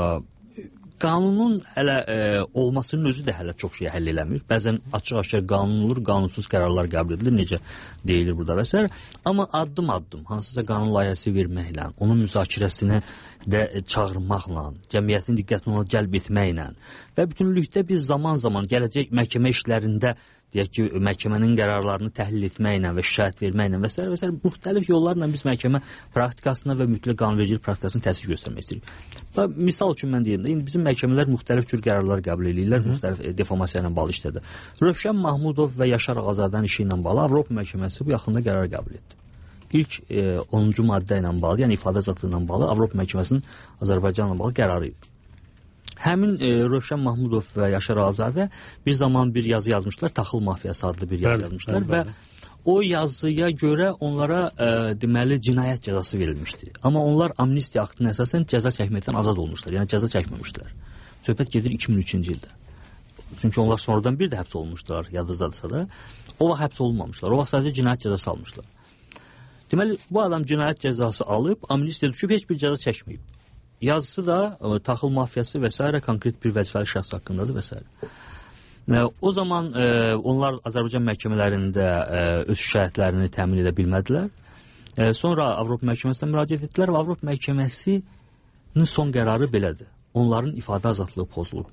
qanunun hələ e, olmasının özü də hələ çox şey həll eləmir. Bəzən açıq-aşkar qanun olur, qanunsuz qərarlar qəbul edilir, necə deyilir burada və s. Amma addım-addım hansısa qanun layihəsi verməklə, onun müzakirəsini də çağırmaqla, cəmiyyətin diqqətini ona cəlb etməklə və bütünlükdə biz zaman-zaman gələcək məhkəmə işlərində deyək ki, məhkəmənin qərarlarını təhlil etməklə və şikayət verməklə və s. və s. müxtəlif yollarla biz məhkəmə praktikasına və mütləq qanunvericilik praktikasına təsir göstərmək istəyirik. Və misal üçün mən deyim də, indi bizim məhkəmələr müxtəlif cür qərarlar qəbul edirlər, Hı -hı. müxtəlif e, defamasiya ilə bağlı işlərdə. Rövşən Mahmudov və Yaşar Ağazadənin işi ilə bağlı Avropa məhkəməsi bu yaxında qərar qəbul etdi. İlk e, onuncu maddə ilə bağlı, yəni ifadə azadlığı ilə bağlı Avropa məhkəməsinin Azərbaycanla bağlı qərarı idi. Həmin e, Rövşən Mahmudov və Yaşar Ağazadə bir zaman bir yazı yazmışlar, Taxıl Mafiyası adlı bir yazı bəli, yazmışlar bəli, və bəli. o yazıya görə onlara ə, deməli cinayət cəzası verilmişdi. Amma onlar amnistiya aktına əsasən cəza çəkməkdən azad olmuşlar. Yəni cəza çəkməmişdilər. Söhbət gedir iki min üçüncü ildə. Çünki onlar sonradan bir də həbs olmuşlar, yadınızdadırsa da. O vaxt həbs olunmamışlar. O vaxt sadəcə cinayət cəzası almışlar. Deməli, bu adam cinayət cəzası alıb, amnistiya düşüb, heç bir cəza çəkməyib. Yazısı da ə, taxıl mafiyası və s. konkret bir vəzifəli şəxs haqqındadır və s. O zaman ə, onlar Azərbaycan məhkəmələrində ə, öz şikayətlərini təmin edə bilmədilər. Ə, sonra Avropa məhkəməsinə müraciət etdilər və Avropa məhkəməsinin son qərarı belədir. Onların ifadə azadlığı pozulub.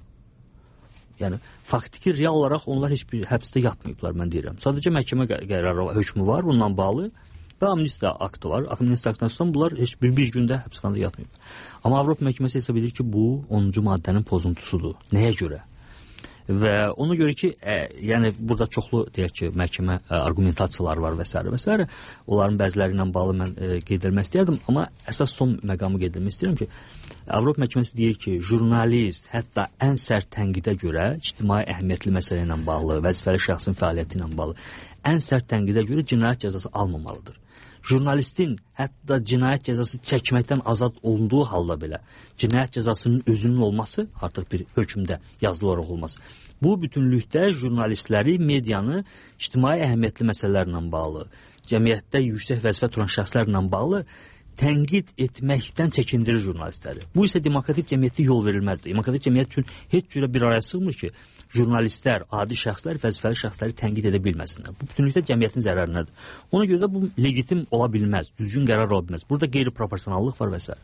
Yəni, faktiki, real olaraq onlar heç bir həbsdə yatmayıblar, mən deyirəm. Sadəcə məhkəmə qərarı, hökmü var, bundan bağlı və amnistiya aktı var. Amnistiya aktından sonra bunlar heç bir, bir gündə həbsxanada yatmayıb. Amma Avropa məhkəməsi hesab edir ki, bu onuncu maddənin pozuntusudur. Nəyə görə? Və ona görə ki, ə, yəni burada çoxlu deyək ki, məhkəmə ə, argumentasiyaları var və s. və s. Onların bəziləri ilə bağlı mən ə, qeyd etmək istəyərdim, amma əsas son məqamı qeyd etmək istəyirəm ki, Avropa məhkəməsi deyir ki, jurnalist hətta ən sərt tənqidə görə, ictimai əhəmiyyətli məsələ ilə bağlı, vəzifəli şəxsin fəaliyyəti ilə bağlı, ən sərt tənqidə görə cinayət cəzası almamalıdır. Jurnalistin hətta cinayət cəzası çəkməkdən azad olunduğu halda belə cinayət cəzasının özünün olması, artıq bir hökmdə yazılı olaraq olması, bu bütünlükdə jurnalistləri, medianı ictimai əhəmiyyətli məsələlərlə bağlı, cəmiyyətdə yüksək vəzifə tutan şəxslərlə bağlı tənqid etməkdən çəkindirir jurnalistləri. Bu isə demokratik cəmiyyətdə yol verilməzdir. Demokratik cəmiyyət üçün heç cürə bir araya sığmır ki, jurnalistlər, adi şəxslər, vəzifəli şəxsləri tənqid edə bilməsinlər. Bu bütünlükdə cəmiyyətin zərərinədir. Ona görə də bu legitim ola bilməz, düzgün qərar ola bilməz. Burada qeyri-proporsionallıq var və s.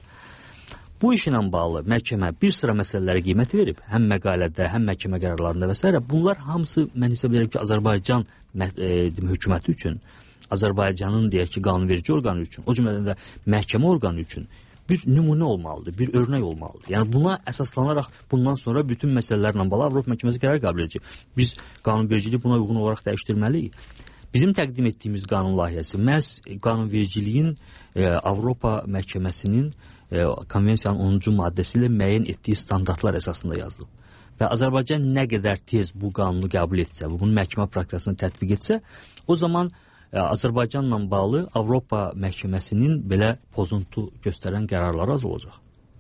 Bu işlə bağlı məhkəmə bir sıra məsələlərə qiymət verib, həm məqalədə, həm məhkəmə qərarlarında və s. Bunlar hamısı mən hesab edirəm ki, Azərbaycan e, hökuməti üçün, Azərbaycanın deyək ki, qanunverici orqanı üçün, o cümlədən də məhkəmə orqanı üçün bir nümunə olmalıdır, bir örnək olmalıdır. Yəni buna əsaslanaraq bundan sonra bütün məsələlərlə bağlı Avropa məhkəməsi qərar qəbul edəcək. Biz qanunvericiliyi buna uyğun olaraq dəyişdirməliyik. Bizim təqdim etdiyimiz qanun layihəsi məhz qanunvericiliyin e, Avropa məhkəməsinin e, konvensiyanın onuncu maddəsi ilə müəyyən etdiyi standartlar əsasında yazılıb. Və Azərbaycan nə qədər tez bu qanunu qəbul etsə və bunu məhkəmə praktikasına tətbiq etsə, o zaman Azərbaycanla bağlı Avropa məhkəməsinin belə pozuntu göstərən qərarları az olacaq.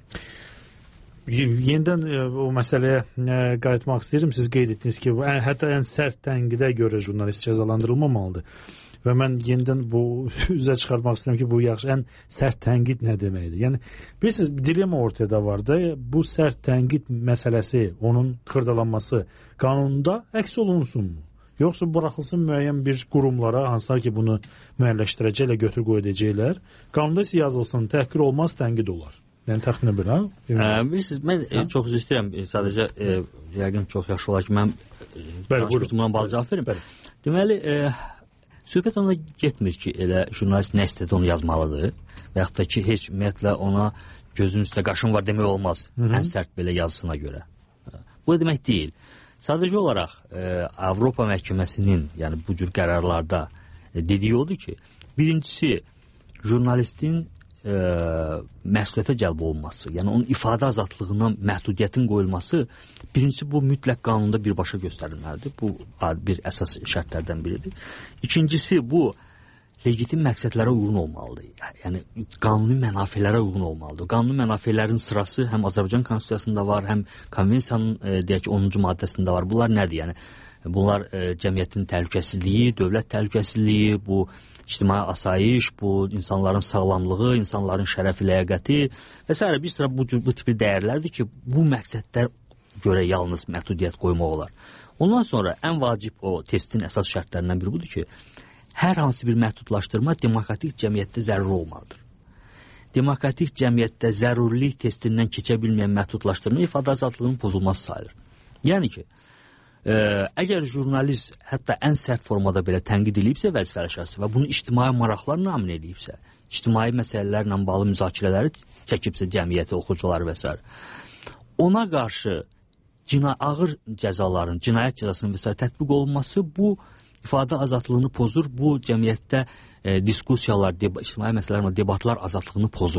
Yenidən o məsələyə qayıtmaq istəyirəm. Siz qeyd etdiniz ki, hətta ən sərt tənqidə görə jurnalist cəzalandırılmamalıdır. Və mən yenidən bu üzə çıxartmaq istəyirəm ki, bu yaxşı, ən sərt tənqid nə deməkdir? Yəni, bilirsiniz, dilema ortada var da, bu sərt tənqid məsələsi, onun xırdalanması qanunda əks olunsunmu? Yoxsa buraxılsın müəyyən bir qurumlara, hansılar ki, bunu müəyyənləşdirəcəklər, götür qoy edəcəklər. Qanunda isə yazılsın, təhqir olmaz, tənqid olar. Yəni, təxminə belə, ha? Bilirsiniz, mən e, çox üzr istəyirəm, e, sadəcə, e, yəqin çox yaxşı olar ki, mən danışmışdım, buna bağlı cavab verim. Bəli. Deməli, e, söhbət ona getmir ki, elə jurnalist nə istədi, onu yazmalıdır. Və yaxud da ki, heç ümumiyyətlə ona gözünün üstə qaşın var demək olmaz. Hı -hı. Ən sərt belə yazısına görə. Bu demək deyil. Sadəcə olaraq e, Avropa məhkəməsinin, yəni bu cür qərarlarda e, dediyi odur ki, birincisi jurnalistin e, məsuliyyətə cəlb olunması, yəni onun ifadə azadlığına məhdudiyyətin qoyulması, birincisi bu mütləq qanunda birbaşa göstərilməlidir. Bu bir əsas şərtlərdən biridir. İkincisi bu legitim məqsədlərə uyğun olmalıdır. Yəni qanuni mənafelərə uyğun olmalıdır. Qanuni mənafelerin sırası həm Azərbaycan konstitusiyasında var, həm konvensiyanın e, deyək ki, onuncu maddəsində var. Bunlar nədir? Yəni bunlar e, cəmiyyətin təhlükəsizliyi, dövlət təhlükəsizliyi, bu ictimai asayiş, bu insanların sağlamlığı, insanların şərəfi, ləyaqəti və s. bir sıra bu, bu tipi dəyərlərdir ki, bu məqsədlər görə yalnız məhdudiyyət qoymaq olar. Ondan sonra ən vacib o testin əsas şərtlərindən biri budur ki, hər hansı bir məhdudlaşdırma demokratik cəmiyyətdə zəruri olmalıdır. Demokratik cəmiyyətdə zərurilik testindən keçə bilməyən məhdudlaşdırma ifadə azadlığının pozulması sayılır. Yəni ki, e, əgər jurnalist hətta ən sərt formada belə tənqid edibsə vəzifəli şəxs və bunu ictimai maraqlar namin edibsə, ictimai məsələlərlə bağlı müzakirələri çəkibsə cəmiyyəti, oxucuları və s. ona qarşı cina ağır cəzaların, cinayət cəzasının və s. tətbiq olunması bu ifadə azadlığını pozur, bu cəmiyyətdə e, diskusiyalar, ictimai məsələlərlə debatlar azadlığını pozur.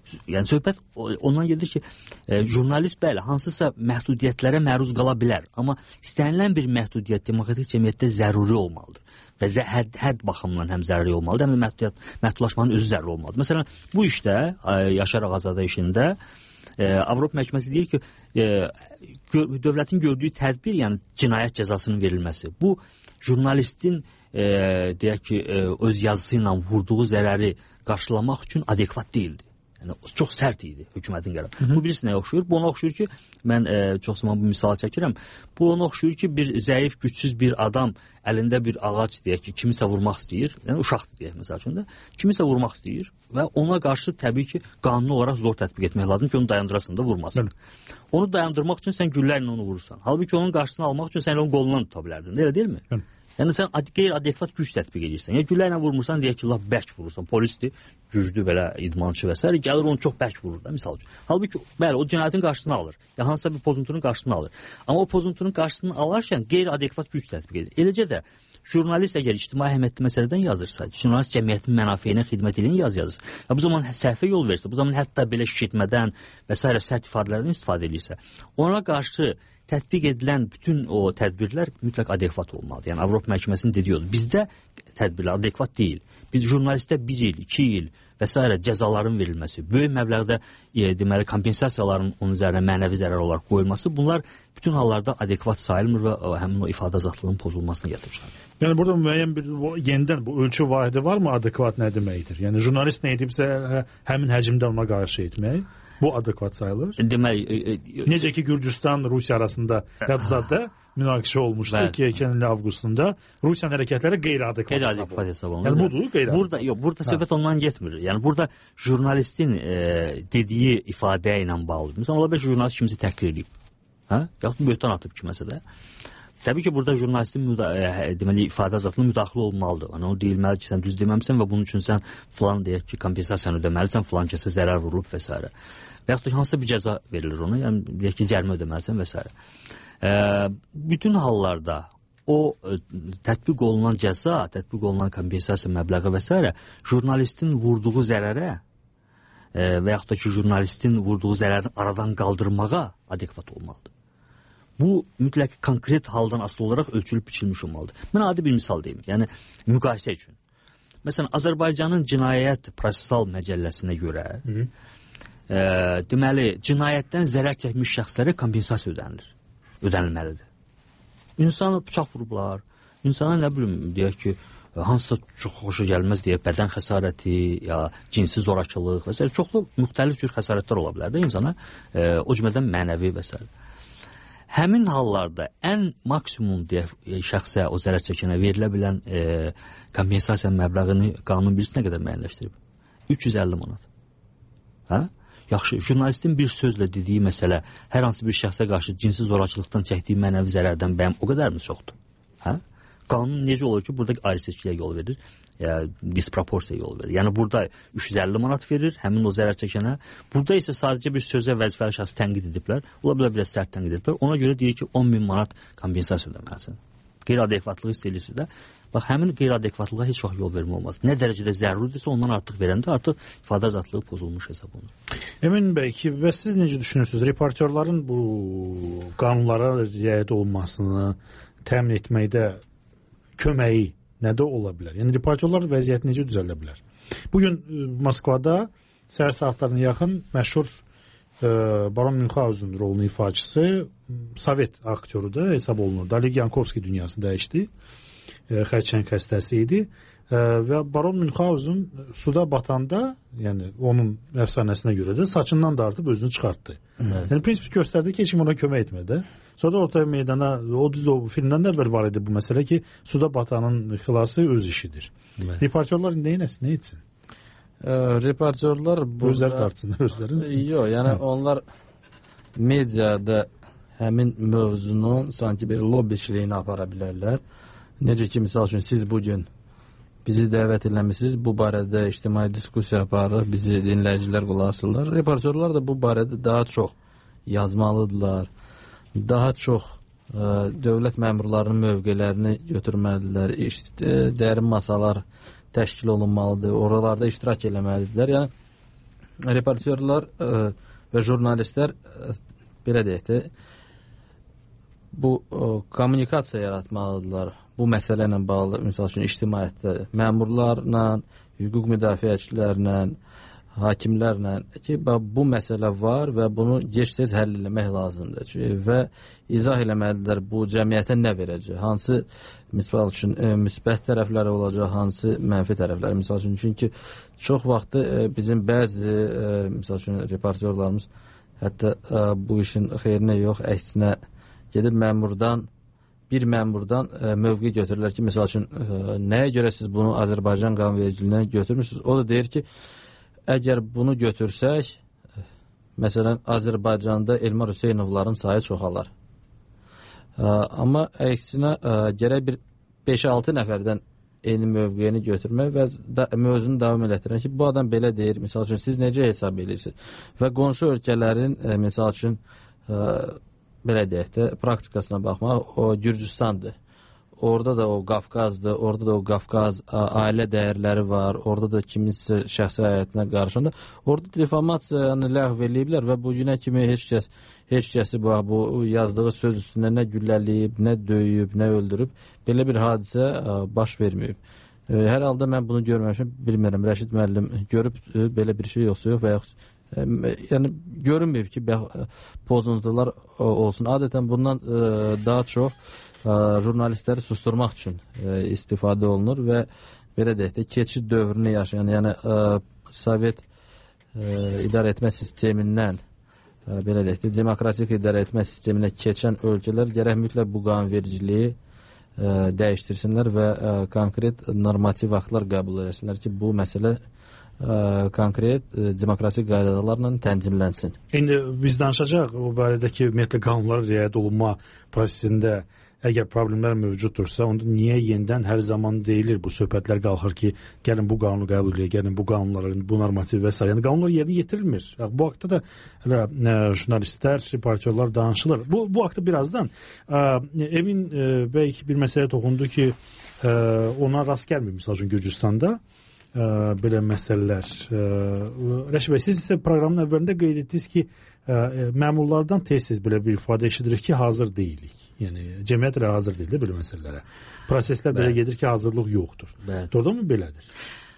Yəni söhbət ondan gedir ki, e, jurnalist bəli, hansısa məhdudiyyətlərə məruz qala bilər, amma istənilən bir məhdudiyyət demokratik cəmiyyətdə zəruri olmalıdır. Və hədd, hədd baxımından həm zəruri olmalıdır, həm də məhdudiyyət, məhdudlaşmanın özü zəruri olmalıdır. Məsələn, bu işdə, Yaşar Ağazadə işində e, Avropa məhkəməsi deyir ki, e, gö dövlətin gördüyü tədbir, yəni cinayət cəzasının verilməsi, bu jurnalistin e, deyək ki, e, öz yazısı ilə vurduğu zərəri qarşılamaq üçün adekvat deyildi. Yəni, çox sərt idi hökumətin qərarı. Bu birisi nəyə oxşuyur? Bu ona oxşuyur ki, mən e, çox zaman bu misalı çəkirəm, bu ona oxşuyur ki, bir zəif, gücsüz bir adam əlində bir ağac deyək ki, kimisə vurmaq istəyir, yəni uşaqdır deyək məsəl üçün də, kimisə vurmaq istəyir və ona qarşı təbii ki, qanuni olaraq zor tətbiq etmək lazım ki, onu dayandırasın da vurmasın. Hı. Onu dayandırmaq üçün sən güllərlə onu vurursan. Halbuki onun qarşısını almaq üçün sən onun qolundan tuta bilərdin, elə deyilmi? Hı. Yəni sən qeyri-adekvat güc tətbiq edirsən. Yəni güllərlə vurmursan, deyək ki, laf bərk vurursan. Polisdir, güclü belə idmançı və s. gəlir onu çox bərk vurur da, misal üçün. Halbuki bəli, o cinayətin qarşısını alır. Ya hansısa bir pozuntunun qarşısını alır. Amma o pozuntunun qarşısını alarkən qeyri-adekvat güc tətbiq edir. Eləcə də jurnalist əgər ictimai əhəmiyyətli məsələdən yazırsa, jurnalist cəmiyyətin mənafeyinə xidmət edən yaz yazır. Ya bu zaman səhvə yol verirsə, bu zaman hətta belə şişirtmədən və s. sərt ifadələrdən istifadə edirsə, ona qarşı tətbiq edilən bütün o tədbirlər mütləq adekvat olmalıdır. Yəni Avropa məhkəməsinin dediyi odur. Bizdə tədbirlər adekvat deyil. Biz jurnalistə bir il, iki il və s. cəzaların verilməsi, böyük məbləğdə e, deməli kompensasiyaların onun üzərinə mənəvi zərər olaraq qoyulması, bunlar bütün hallarda adekvat sayılmır və o, həmin o ifadə azadlığının pozulmasına gətirib çıxarır. Yəni burada müəyyən bir yenidən bu ölçü vahidi varmı, adekvat nə deməkdir? Yəni jurnalist nə edibsə həmin həcmdə ona qarşı etmək. Bu adekvat sayılır. Deməli, e, e, necə ki Gürcüstan Rusiya arasında Qəzzada münaqişə olmuşdu ki, keçən il avqustunda Rusiyanın hərəkətləri qeyri-adekvat qeyri-adekvat hesab olunur. Yəni budur, qeyri-adekvat. Burada yox, burada söhbət ondan getmir. Yəni burada jurnalistin e, dediyi ifadə ilə bağlıdır. Məsələn, ola bilər jurnalist kimisi təhqir edib. Hə? Yaxud böhtan atıb kiməsə də. Təbii ki, burada jurnalistin e, deməli ifadə azadlığına müdaxilə olmalıdır. Yəni o deyilməli ki, sən düz deməmisən və bunun üçün sən filan deyək ki, kompensasiyanı ödəməlisən, filan kəsə zərər vurulub və s. Və yaxud da hansısa bir cəza verilir ona, yəni deyək ki, cərimə ödəməlisən və s. E, bütün hallarda o e, tətbiq olunan cəza, tətbiq olunan kompensasiya məbləği və s. jurnalistin vurduğu zərərə e, və yaxud da ki, jurnalistin vurduğu zərərini aradan qaldırmağa adekvat olmalıdır. Bu mütləq konkret haldan asılı olaraq ölçülüb biçilmiş olmalıdır. Mən adi bir misal deyim, yəni müqayisə üçün. Məsələn, Azərbaycanın cinayət prosesal məcəlləsinə görə Hı. E, deməli, cinayətdən zərər çəkmiş şəxslərə kompensasiya ödənilir, ödənilməlidir. İnsanı bıçaq vurublar, insana nə bilim, deyək ki, hansısa çox xoşa gəlməz deyə bədən xəsarəti, ya cinsi zorakılıq və s. çoxlu müxtəlif cür xəsarətlər ola bilər də insana, e, o cümlədən mənəvi və s. Həmin hallarda ən maksimum deyək, şəxsə, o zərər çəkənə verilə bilən e, kompensasiya məbləğini qanun birisi nə qədər müəyyənləşdirib? üç yüz əlli manat. Hə? Yaxşı, jurnalistin bir sözlə dediyi məsələ hər hansı bir şəxsə qarşı cinsi zorakılıqdan çəkdiyi mənəvi zərərdən bəyəm o qədər mi çoxdur? Hə? Qanun necə olur ki, burada ayrı-seçkiliyə yol verir, ya, disproporsiya yol verir. Yəni burada üç yüz əlli manat verir həmin o zərər çəkənə. Burada isə sadəcə bir sözə vəzifəli şəxs tənqid ediblər. Ola bilər biraz sərt tənqid ediblər. Ona görə deyir ki, on min manat kompensasiya ödəməlisən. Qeyri-adekvatlığı hiss edirsiniz də. Bax, həmin qeyri-adekvatlığa heç vaxt yol vermə olmaz. Nə dərəcədə zəruridirsə ondan artıq verəndə artıq ifadə azadlığı pozulmuş hesab olunur. Emin bəy ki, və siz necə düşünürsünüz? Reportyorların bu qanunlara riayət olmasını təmin etməkdə köməyi nədə ola bilər? Yəni reportyorlar vəziyyəti necə düzəldə bilər? Bugün Moskvada səhər saatlarına yaxın məşhur e, Baron Münxhausen rolunun ifaçısı Sovet aktyoru da hesab olunur. Oleg Yankovski dünyası dəyişdi. E, xərçəng xəstəsi idi. E, və Baron Münxhausen suda batanda, yəni onun əfsanəsinə görə də saçından dartıb özünü çıxartdı. Evet. Yəni prinsip göstərdi ki, heç kim ona kömək etmədi. Sonra ortaya meydana, o düz o filmdən əvvəl var idi bu məsələ ki, suda batanın xilası öz işidir. Evet. Reportyorlar nə etsin, nə etsin? E, reportyorlar burada... Özləri dartsınlar, özləri. Yox, yəni onlar mediada həmin mövzunun sanki bir lobbiçiliyini apara bilərlər. Necə ki, misal üçün, siz bugün bizi dəvət eləmişsiniz, bu barədə ictimai diskussiya aparırıq, bizi dinləyicilər qulaq asırlar. Reportyorlar da bu barədə daha çox yazmalıdırlar, daha çox ə, dövlət məmurlarının mövqelərini götürməlidirlər, iş, ə, dərin masalar təşkil olunmalıdır, oralarda iştirak eləməlidirlər. Yəni, reportyorlar ə, və jurnalistlər ə, belə deyək də bu ə, kommunikasiya yaratmalıdırlar. Bu məsələ ilə bağlı, misal üçün ictimaiyyətdə məmurlarla, hüquq müdafiəçilərlə, hakimlərlə ki, bu məsələ var və bunu gec-tez həll etmək lazımdır. Və izah eləməlidirlər bu cəmiyyətə nə verəcək, hansı misal üçün e, müsbət tərəfləri olacaq, hansı mənfi tərəfləri. Misal üçün, çünki çox vaxtı e, bizim bəzi e, misal üçün reportyorlarımız hətta e, bu işin xeyrinə yox, əksinə gedir məmurdan bir məmurdan e, mövqe götürürlər ki, misal üçün e, nəyə görə siz bunu Azərbaycan qanunvericiliyinə götürmürsünüz? O da deyir ki, əgər bunu götürsək, məsələn, Azərbaycanda Elmar Hüseynovların sayı çoxalar. Amma əksinə gərək bir beş altı nəfərdən eyni mövqeyini götürmək və da, mövzunu davam elətdirmək ki, bu adam belə deyir, misal üçün, siz necə hesab edirsiniz? Və qonşu ölkələrin, misal üçün, belə deyək də, praktikasına baxmaq, o Gürcüstandır. Orada da o Qafqazdır, orada da o Qafqaz ailə dəyərləri var, orada da kiminsə şəxsi həyatına qarşında. Orada difamasiyanı ləğv eləyiblər və bu günə kimi heç kəs, heç kəsi bu, bu yazdığı söz üstündə nə güllələyib, nə döyüb, nə öldürüb, belə bir hadisə baş verməyib. Hər halda mən bunu görməmişim, bilmirəm, Rəşid müəllim görüb belə bir şey yoxsa yox və yox. Yəni görünməyib ki, pozuntular olsun. Adətən bundan daha çox jurnalistləri susturmaq üçün istifadə olunur və belə deyək də keçid dövrünü yaşayan, yəni Sovet idarə etmə sistemindən belə deyək də demokratik idarə etmə sisteminə keçən ölkələr gərək mütləq bu qanunvericiliyi dəyişdirsinlər və konkret normativ aktlar qəbul etsinlər ki, bu məsələ konkret demokratik qaydalarla tənzimlənsin. İndi biz danışacaq o barədəki ümumiyyətlə qanunlara riayət olunma prosesində əgər problemlər mövcuddursa, onda niyə yenidən hər zaman deyilir, bu söhbətlər qalxır ki, gəlin bu qanunu qəbul edək, gəlin bu qanunların, bu normativ və s. Yəni qanunlar yerinə yetirilmir. Bu haqda da hələ jurnalistlər, reportyorlar danışılır. Bu bu haqda birazdan Emin bəy bir məsələyə toxundu ki, ona rast gəlmir, misal üçün Gürcüstanda belə məsələlər. Rəşid bəy, siz isə proqramın əvvəlində qeyd etdiniz ki, məmurlardan tez-tez belə bir ifadə eşidirik ki, hazır deyilik. Yəni cəmiyyət elə hazır deyil də belə məsələlərə. Proseslər belə gedir ki, hazırlıq yoxdur. Doğrudanmı belədir?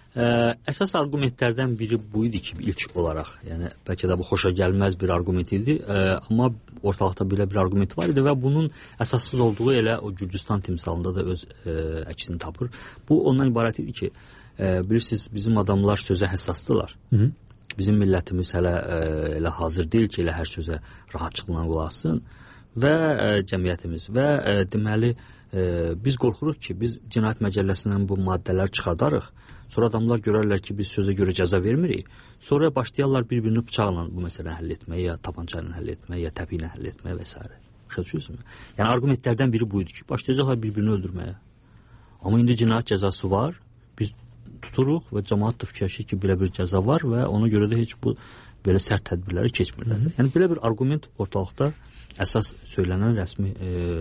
Əsas argumentlərdən biri bu idi ki, ilk olaraq, yəni bəlkə də bu xoşa gəlməz bir argument idi, amma ortalıqda belə bir argument var idi və bunun əsassız olduğu elə o Gürcüstan timsalında da öz əksini tapır. Bu ondan ibarət idi ki, bilirsiniz, bizim adamlar sözə həssasdırlar. Hı -hı. Bizim millətimiz hələ elə hazır deyil ki, elə hər sözə rahatçılıqla qulaq assın və ə, cəmiyyətimiz və ə, deməli ə, biz qorxuruq ki, biz cinayət məcəlləsindən bu maddələr çıxardarıq. Sonra adamlar görərlər ki, biz sözə görə cəza vermirik. Sonra başlayarlar bir-birini bıçaqla bu məsələni həll etməyə, ya tapanca ilə həll etməyə, ya təpi ilə həll etməyə və s. Başa düşürsünüz? Yəni argumentlərdən biri bu idi ki, başlayacaqlar bir-birini öldürməyə. Amma indi cinayət cəzası var. Biz tuturuq və cəmaət də fikirləşir ki, belə bir cəza var və ona görə də heç bu belə sərt tədbirləri keçmirlər. Yəni belə bir argument ortalıqda əsas söylənən rəsmi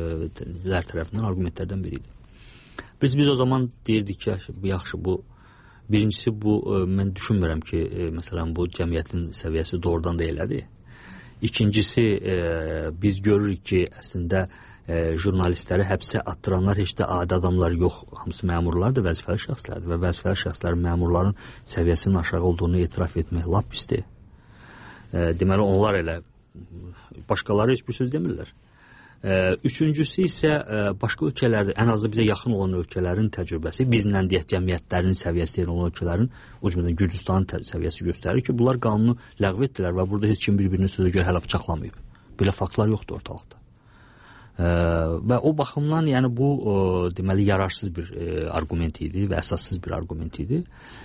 lər tərəfindən argumentlərdən biri idi. Biz biz o zaman deyirdik ki, bu yaxşı, bu birincisi bu mən düşünmürəm ki, məsələn bu cəmiyyətin səviyyəsi doğrudan da elədir. İkincisi biz görürük ki, əslində jurnalistləri həbsə attıranlar heç də adi adamlar yox, hamısı məmurlardır, vəzifəli şəxslərdir və vəzifəli şəxslərin məmurların səviyyəsinin aşağı olduğunu etiraf etmək lap pisdir. Deməli onlar elə başqaları heç bir söz demirlər. Üçüncüsü isə başqa ölkələrdə, ən azı bizə yaxın olan ölkələrin təcrübəsi, bizlə deyək cəmiyyətlərin səviyyəsi olan ölkələrin, o cümlədən Gürcüstanın səviyyəsi göstərir ki, bunlar qanunu ləğv etdilər və burada heç kim bir-birinin sözə görə hələ bıçaqlamayıb. Belə faktlar yoxdur ortalıqda. Və o baxımdan yəni bu deməli yararsız bir arqument idi və əsassız bir arqument idi.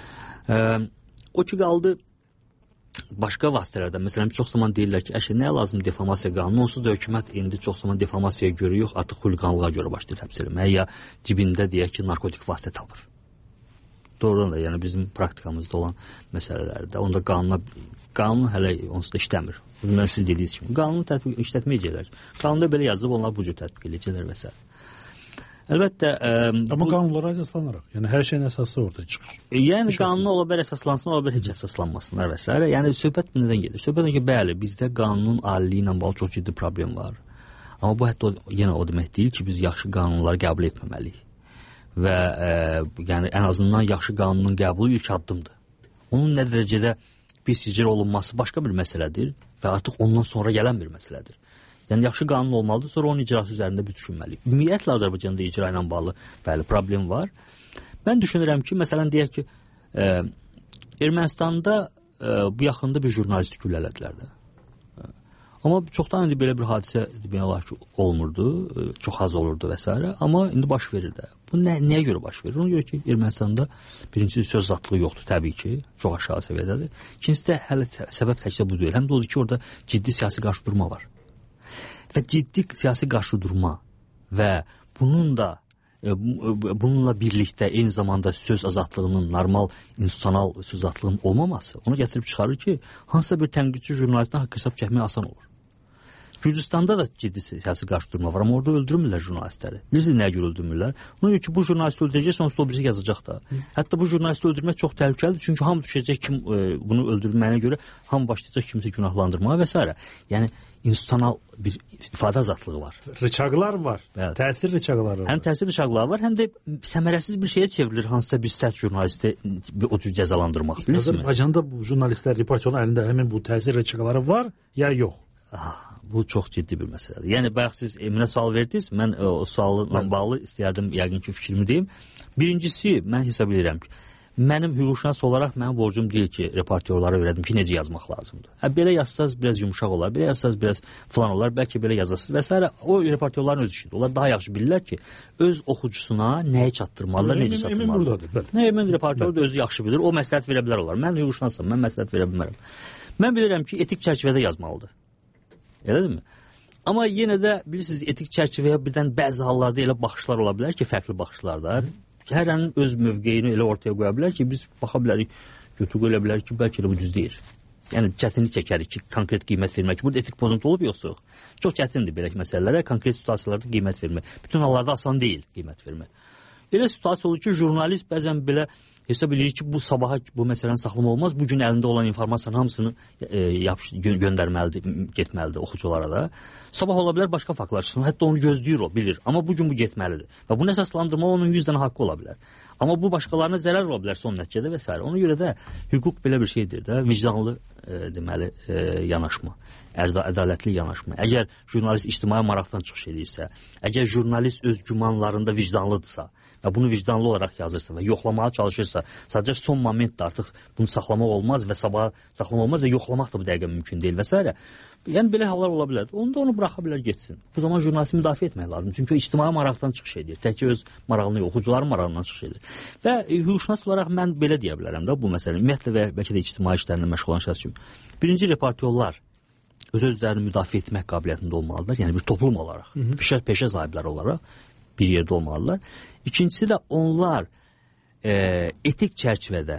O ki qaldı başqa vasitələrdə, məsələn, çox zaman deyirlər ki, əşə, nəyə lazım defamasiya qanunu? Onsuz da hökumət indi çox zaman defamasiyaya görə yox, artıq xuliqanlığa görə başlayır həbs eləməyə, ya cibində deyək ki, narkotik vasitə tapır. Doğrudan da, yəni bizim praktikamızda olan məsələlərdə, onda qanuna, qanun hələ onsuz da işləmir. Bunlar siz dediyiniz kimi. Qanunu tətbiq işlətməyəcəklər. Qanunda belə yazılıb, onlar bu cür tətbiq edəcəklər və s. Əlbəttə, ə, amma bu, qanunlara əsaslanaraq, yəni hər şeyin əsası ortaya çıxır. Yəni qanun ola bilər əsaslansın, ola bilər heç əsaslanmasınlar və s. Yəni söhbət nədən gedir? Söhbət o ki, bəli, bizdə qanunun aliliyi ilə bağlı çox ciddi problem var. Amma bu hətta o, yenə o demək deyil ki, biz yaxşı qanunları qəbul etməməliyik. Və ə, yəni ən azından yaxşı qanunun qəbulu ilk addımdır. Onun nə dərəcədə pis icra olunması başqa bir məsələdir və artıq ondan sonra gələn bir məsələdir. Yəni yaxşı qanun olmalıdır, sonra onun icrası üzərində bir düşünməliyik. Ümumiyyətlə Azərbaycanda icra ilə bağlı bəli problem var. Mən düşünürəm ki, məsələn deyək ki, e, Ermənistanda e, bu yaxında bir jurnalisti güllələdilər də. E, amma çoxdan indi belə bir hadisə demək olar ki, olmurdu, e, çox az olurdu və s. Amma indi baş verir də. Bu nə, nəyə görə baş verir? Ona görə ki, Ermənistanda birincisi söz azadlığı yoxdur təbii ki, çox aşağı səviyyədədir. İkincisi də hələ səbəb təkcə bu deyil. Həm də odur ki, orada ciddi siyasi qarşıdurma var. Və ciddi siyasi qarşıdurma və bunun da e, bununla birlikdə eyni zamanda söz azadlığının, normal institusional söz azadlığının olmaması onu gətirib çıxarır ki, hansısa bir tənqidçi jurnalistdən haqq hesab çəkmək asan olur. Gürcüstanda da ciddi siyasi qarşıdurma var, amma orada öldürmürlər jurnalistləri. Bilirsiniz nəyə görə öldürmürlər? Ona görə ki, bu jurnalisti öldürəcək, sonra o birisi yazacaq da. Hətta bu jurnalisti öldürmək çox təhlükəlidir, çünki hamı düşəcək kim e, bunu öldürməyinə görə, hamı başlayacaq kimsə günahlandırmağa və s. Yəni institusional bir ifadə azadlığı var. Rıçaqlar var. Evet. Təsir rıçaqları var. Həm təsir rıçaqları var, həm də səmərəsiz bir şeyə çevrilir hansısa bir sərt jurnalisti o cür cəzalandırmaq. Bilirsiniz? Azərbaycanda bu jurnalistlər, reportyorlar əlində həmin bu təsir rıçaqları var ya yox? Ah, bu çox ciddi bir məsələdir. Yəni bayaq siz Eminə sual verdiniz, mən o sualla bağlı istəyərdim yəqin ki fikrimi deyim. Birincisi, mən hesab edirəm ki, mənim hüquqşünas olaraq mənim borcum deyil ki, reportyorlara öyrədim ki, necə yazmaq lazımdır. Hə, belə yazsaz biraz yumuşaq olar, belə yazsaz biraz falan olar, bəlkə belə yazasınız və s. O reportyorların öz işidir. Onlar daha yaxşı bilirlər ki, öz oxucusuna nəyi çatdırmalılar, necə çatdırmalılar. Nə, Emin reportyor da özü yaxşı bilir, o məsləhət verə bilər olar. Mən hüquqşünasam, mən məsləhət verə bilmərəm. Mən bilirəm ki, etik çərçivədə yazmalıdır. Elədirmi? Amma yenə də bilirsiniz, etik çərçivəyə birdən bəzi hallarda elə baxışlar ola bilər ki, fərqli baxışlarda. Hərənin öz mövqeyini elə ortaya qoya bilər ki, biz baxa bilərik, götürü qoya bilər ki, bəlkə də bu düz deyir. Yəni çətinlik çəkərik ki, konkret qiymət vermək. Burada etik pozuntu olub yoxsa yox? Çox çətindir belə məsələlərə, konkret situasiyalarda qiymət vermək. Bütün hallarda asan deyil qiymət vermək. Elə situasiya olur ki, jurnalist bəzən belə hesab edir ki, bu sabaha bu məsələni saxlama olmaz. Bu gün əlində olan informasiyanın hamısını e, yap, gö göndərməlidir, getməlidir oxuculara da. Sabah ola bilər başqa faktlar çıxsın. Hətta onu gözləyir o, bilir. Amma bu gün bu getməlidir. Və bunu əsaslandırma onun yüz dənə haqqı ola bilər. Amma bu başqalarına zərər ola bilər son nəticədə və s. Ona görə də hüquq belə bir şeydir də, vicdanlı e, deməli e, yanaşma, ədalətli yanaşma. Əgər jurnalist ictimai maraqdan çıxış edirsə, əgər jurnalist öz gümanlarında vicdanlıdırsa və bunu vicdanlı olaraq yazırsa və yoxlamağa çalışırsa, sadəcə son momentdə artıq bunu saxlamaq olmaz və sabah saxlamaq olmaz və yoxlamaq da bu dəqiqə mümkün deyil və s. Yəni belə hallar ola bilər. Onda onu buraxa bilər getsin. Bu zaman jurnalisti müdafiə etmək lazım. Çünki o ictimai maraqdan çıxış edir. Təkcə öz marağını yox, oxucuların marağından çıxış edir. Və e, hüquqşünas olaraq mən belə deyə bilərəm də bu məsələ. Ümumiyyətlə və bəlkə də ictimai işlərlə məşğul olan şəxs kimi. Birinci reportyorlar öz özlərini müdafiə etmək qabiliyyətində olmalıdırlar. Yəni bir toplum olaraq, peşə, peşə sahibləri olaraq bir yerdə olmalıdırlar. İkincisi də onlar e, etik çərçivədə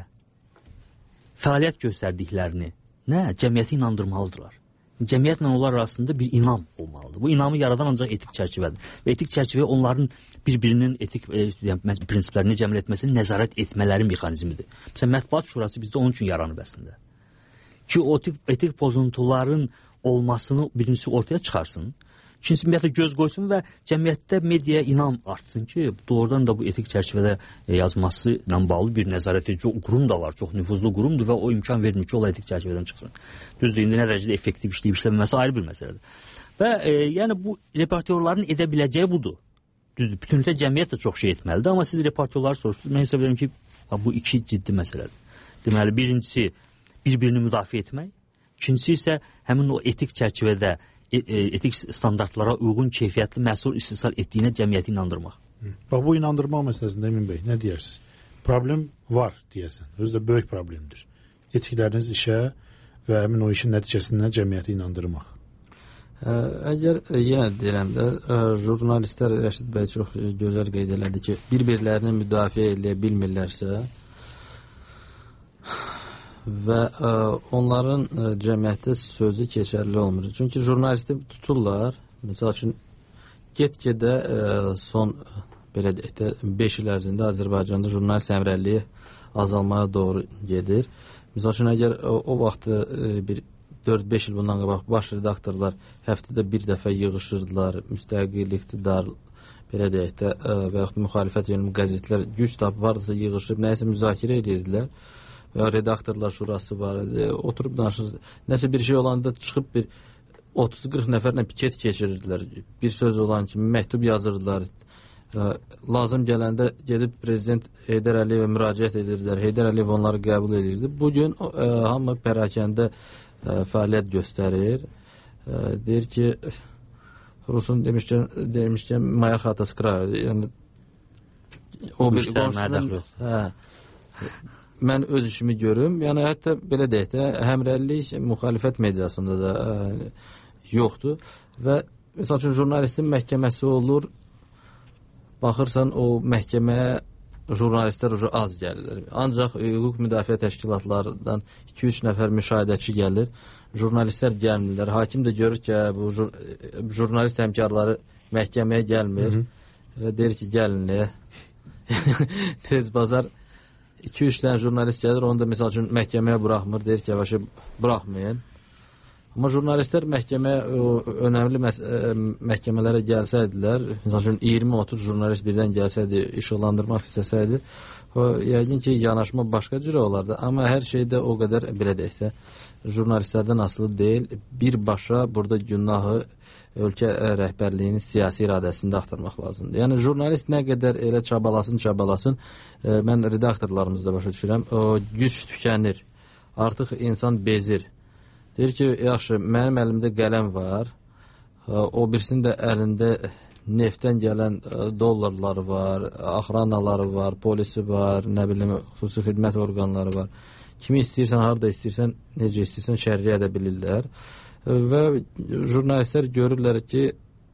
fəaliyyət göstərdiklərini nə, cəmiyyəti inandırmalıdırlar. Cəmiyyətlə onlar arasında bir inam olmalıdır. Bu inamı yaradan ancaq etik çərçivədir. Və etik çərçivə onların bir-birinin etik e, prinsiplərini cəml etməsini nəzarət etmələri mexanizmidir. Məsələn, Mətbuat Şurası bizdə onun üçün yaranıb əslində. Ki, o etik, etik pozuntuların olmasını birincisi ortaya çıxarsın. İkincisi, ümumiyyətlə göz qoysun və cəmiyyətdə mediaya inam artsın ki, doğrudan da bu etik çərçivədə yazması ilə bağlı bir nəzarət edici qurum da var, çox nüfuzlu qurumdur və o imkan vermir ki, o etik çərçivədən çıxsın. Düzdür, indi nə dərəcədə effektiv işləyib işləməməsi ayrı bir məsələdir. Və e, yəni bu reportyorların edə biləcəyi budur. Düzdür, bütünlükdə cəmiyyət də çox şey etməlidir, amma siz reportyorları soruşsunuz, mən hesab edirəm ki, bu iki ciddi məsələdir. Deməli, birincisi bir-birini müdafiə etmək, ikincisi isə həmin o etik çərçivədə etik standartlara uyğun keyfiyyətli məhsul istehsal etdiyinə cəmiyyəti inandırmaq. Bax, bu inandırmaq məsələsində Emin bəy, nə deyərsiniz? Problem var deyəsən, özü də böyük problemdir. Etikləriniz işə və həmin o işin nəticəsində cəmiyyəti inandırmaq. Ə, əgər yenə deyirəm də, ə, jurnalistlər Rəşid bəy çox gözəl qeyd elədi ki, bir-birlərini müdafiə edə bilmirlərsə və ə, onların ə, cəmiyyətdə sözü keçərli olmur. Çünki jurnalisti tuturlar, məsəl üçün get-gedə ə, son belə deyək də beş il ərzində Azərbaycanda jurnalist həmrəyliyi azalmaya doğru gedir. Misal üçün, əgər o, o vaxt e, bir dörd beş il bundan qabaq baş redaktorlar həftədə bir dəfə yığışırdılar, müstəqil, iqtidar, belə deyək də, e, və yaxud müxalifət yönümlü qəzetlər güc tapıb hardasa yığışıb, nəyisə müzakirə edirdilər. Və redaktorlar şurası var idi, oturub danışır. Nəsə bir şey olanda çıxıb bir otuz qırx nəfərlə piket keçirirdilər. Bir söz olan kimi məktub yazırdılar. Lazım gələndə gedib prezident Heydər Əliyevə müraciət edirdilər. Heydər Əliyev onları qəbul edirdi. Bugün e, hamı pərakəndə e, fəaliyyət göstərir. E, deyir ki, Rusun demişkən, demişkən maya xatası qırar. Yəni, o bir qonşunun... Hə, mən öz işimi görüm. Yəni, hətta belə deyək də, həmrəllik müxalifət mediasında da e, yoxdur. Və, məsəl üçün, jurnalistin məhkəməsi olur. Baxırsan, o məhkəməyə jurnalistlər az gəlir. Ancaq hüquq müdafiə təşkilatlarından iki üç nəfər müşahidəçi gəlir. Jurnalistlər gəlmirlər. Hakim də görür ki, bu jur jurnalist həmkarları məhkəməyə gəlmir. Hı -hı. Deyir ki, gəlin. Tez bazar iki üç dənə jurnalist gəlir, onu da misal üçün məhkəməyə buraxmır. Deyir ki, yavaşı buraxmayın. Amma jurnalistlər məhkəməyə, önəmli məhkəmələrə gəlsəydilər, misal üçün iyirmi otuz jurnalist birdən gəlsəydi, işıqlandırmaq istəsəydi, yəqin ki, yanaşma başqa cürə olardı. Amma hər şeydə o qədər, belə deyək də, jurnalistlərdən asılı deyil. Birbaşa burada günahı ölkə rəhbərliyinin siyasi iradəsində axtarmaq lazımdır. Yəni, jurnalist nə qədər elə çabalasın, çabalasın, mən redaktorlarımızda başa düşürəm, o güc tükənir, artıq insan bezir. Deyir ki, yaxşı, mənim əlimdə qələm var, o birisinin də əlində neftdən gələn dollarları var, axranaları var, polisi var, nə bilim, xüsusi xidmət orqanları var. Kimi istəyirsən, harada istəyirsən, necə istəyirsən, şərri edə bilirlər. Və jurnalistlər görürlər ki,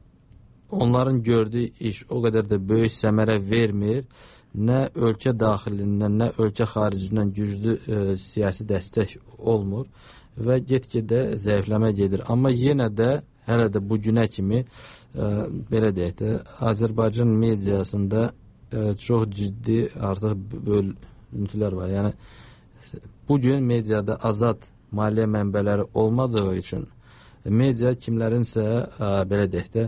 onların gördüyü iş o qədər də böyük səmərə vermir, nə ölkə daxilindən, nə ölkə xaricindən güclü e, siyasi dəstək olmur və get-gedə zəifləmə gedir. Amma yenə də, hələ də bu günə kimi, e, belə deyək də, Azərbaycan mediasında e, çox ciddi artıq bölüntülər var. Yəni, bugün mediada azad maliyyə mənbələri olmadığı üçün media kimlərinsə, e, belə deyək də,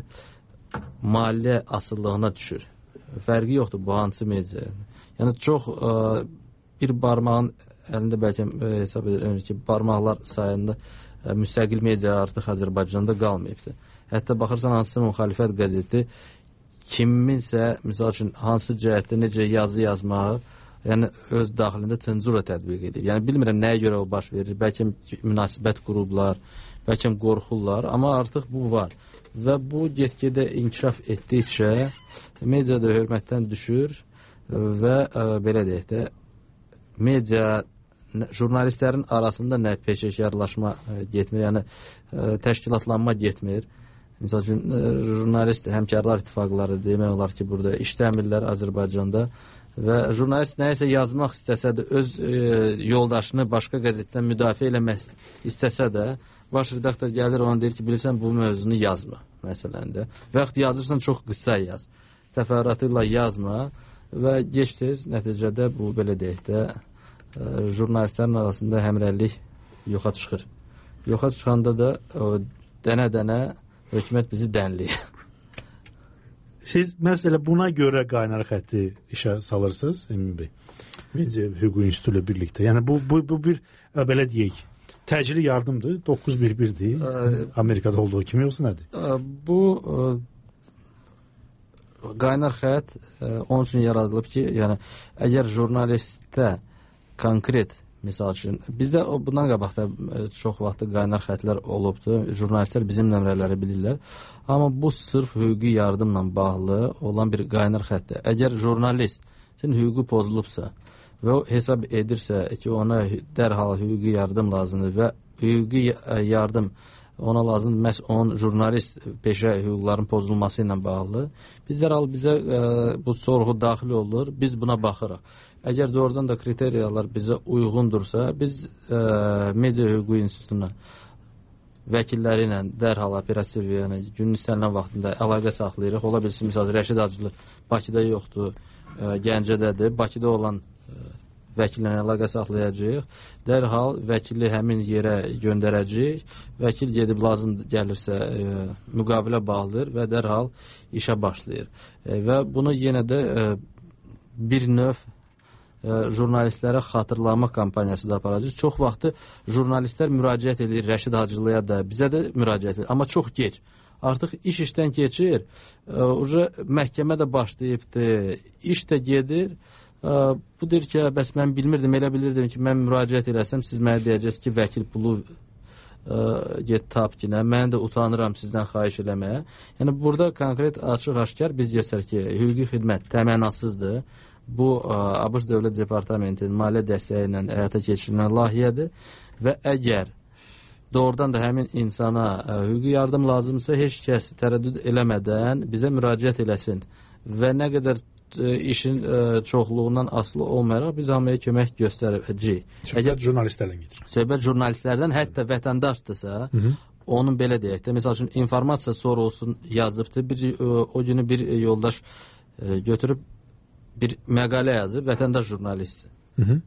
maliyyə asıllığına düşür. Fərqi yoxdur bu hansı media. Yəni, çox e, bir barmağın əlində bəlkə e, hesab edir ki, barmaqlar sayında e, müstəqil media artıq Azərbaycanda qalmayıbdır. Hətta baxırsan, hansısa müxalifət qəzeti kiminsə, misal üçün, hansı cəhətdə necə yazı yazmağı, yəni öz daxilində senzura tətbiq edir. Yəni, bilmirəm nəyə görə o baş verir. Bəlkə münasibət qurublar, bəlkə qorxurlar, amma artıq bu var. Və bu get-gedə inkişaf etdikcə mediada hörmətdən düşür və e, belə deyək də, media, jurnalistlərin arasında nə peşəkarlaşma getmir, yəni e, təşkilatlanma getmir. Misal üçün, e, jurnalist həmkarlar ittifaqları demək olar ki, burada işləmirlər Azərbaycanda və jurnalist nəyisə yazmaq istəsə də, öz e, yoldaşını başqa qəzetdən müdafiə eləmək istəsə də, baş redaktor gəlir, ona deyir ki, bilirsən, bu mövzunu yazma, məsələn də. Və yaxud yazırsan, çox qısa yaz. Təfərrüatıyla yazma və gec-tez nəticədə bu, belə deyək də, e, jurnalistlərin arasında həmrəllik yoxa çıxır. Yoxa çıxanda da o dənə-dənə hökumət bizi dənləyir. Siz məsələ buna görə qaynar xətti işə salırsınız, Emin bəy? Media Hüquq İnstitutu ilə birlikdə. Yəni, bu, bu, bu bir, belə deyək, təcili yardımdır, doqquz bir birdir, Amerikada olduğu kimi, yoxsa nədir? Bu qaynar xət onun üçün yaradılıb ki, yəni, əgər jurnalistə konkret, misal üçün, bizdə bundan qabaq da çox vaxtda qaynar xətlər olubdur, jurnalistlər bizim nömrələri bilirlər, amma bu sırf hüquqi yardımla bağlı olan bir qaynar xətdir. Əgər jurnalist sizin hüququ pozulubsa və o hesab edirsə ki, ona dərhal hüquqi yardım lazımdır və hüquqi yardım ona lazımdır, məhz onun jurnalist peşə hüquqların pozulması ilə bağlı, biz dərhal bizə e, bu sorğu daxil olur, biz buna baxırıq. Əgər doğrudan da kriteriyalar bizə uyğundursa, biz e, Media Hüquq İnstitutuna vəkilləri ilə dərhal operativ, yəni günün istənilən vaxtında əlaqə saxlayırıq. Ola bilsin, misal Rəşid Hacılı Bakıda yoxdur, ə, Gəncədədir. Bakıda olan ə, vəkillə əlaqə saxlayacağıq. Dərhal vəkili həmin yerə göndərəcəyik. Vəkil gedib lazım gəlirsə ə, müqavilə bağlayır və dərhal işə başlayır. Ə, və bunu yenə də ə, bir növ ə, jurnalistlərə xatırlama kampaniyası da aparacaq. Çox vaxtı jurnalistlər müraciət edir Rəşid Hacılıya da, bizə də müraciət edir. Amma çox gec. Artıq iş işdən keçir. Ə, məhkəmə də başlayıbdır. İş də gedir. Ə, bu deyir ki, bəs mən bilmirdim, elə bilirdim ki, mən müraciət eləsəm, siz mənə deyəcəksiniz ki, vəkil pulu ə, get tap ki, nə? Mən də utanıram sizdən xahiş eləməyə. Yəni, burada konkret açıq-aşkar biz göstərir ki, hüquqi xidmət təmənnasızdır. Bu, ə, ABŞ Dövlət Departamentinin maliyyə dəstəyi ilə həyata keçirilən layihədir və əgər doğrudan da həmin insana ə, hüquqi yardım lazımsa, heç kəs tərəddüd eləmədən bizə müraciət eləsin və nə qədər işin ə, çoxluğundan asılı olmayaraq biz hamıya kömək göstərəcəyik. Söhbət jurnalistlərdən gedir. Söhbət jurnalistlərdən, hətta vətəndaşdırsa, Hı -hı. onun belə deyək də, məsəl üçün informasiya sorulsun yazıbdır, bir, ə, o günü bir yoldaş ə, götürüb bir məqalə yazıb, vətəndaş jurnalistdir. Hı -hı.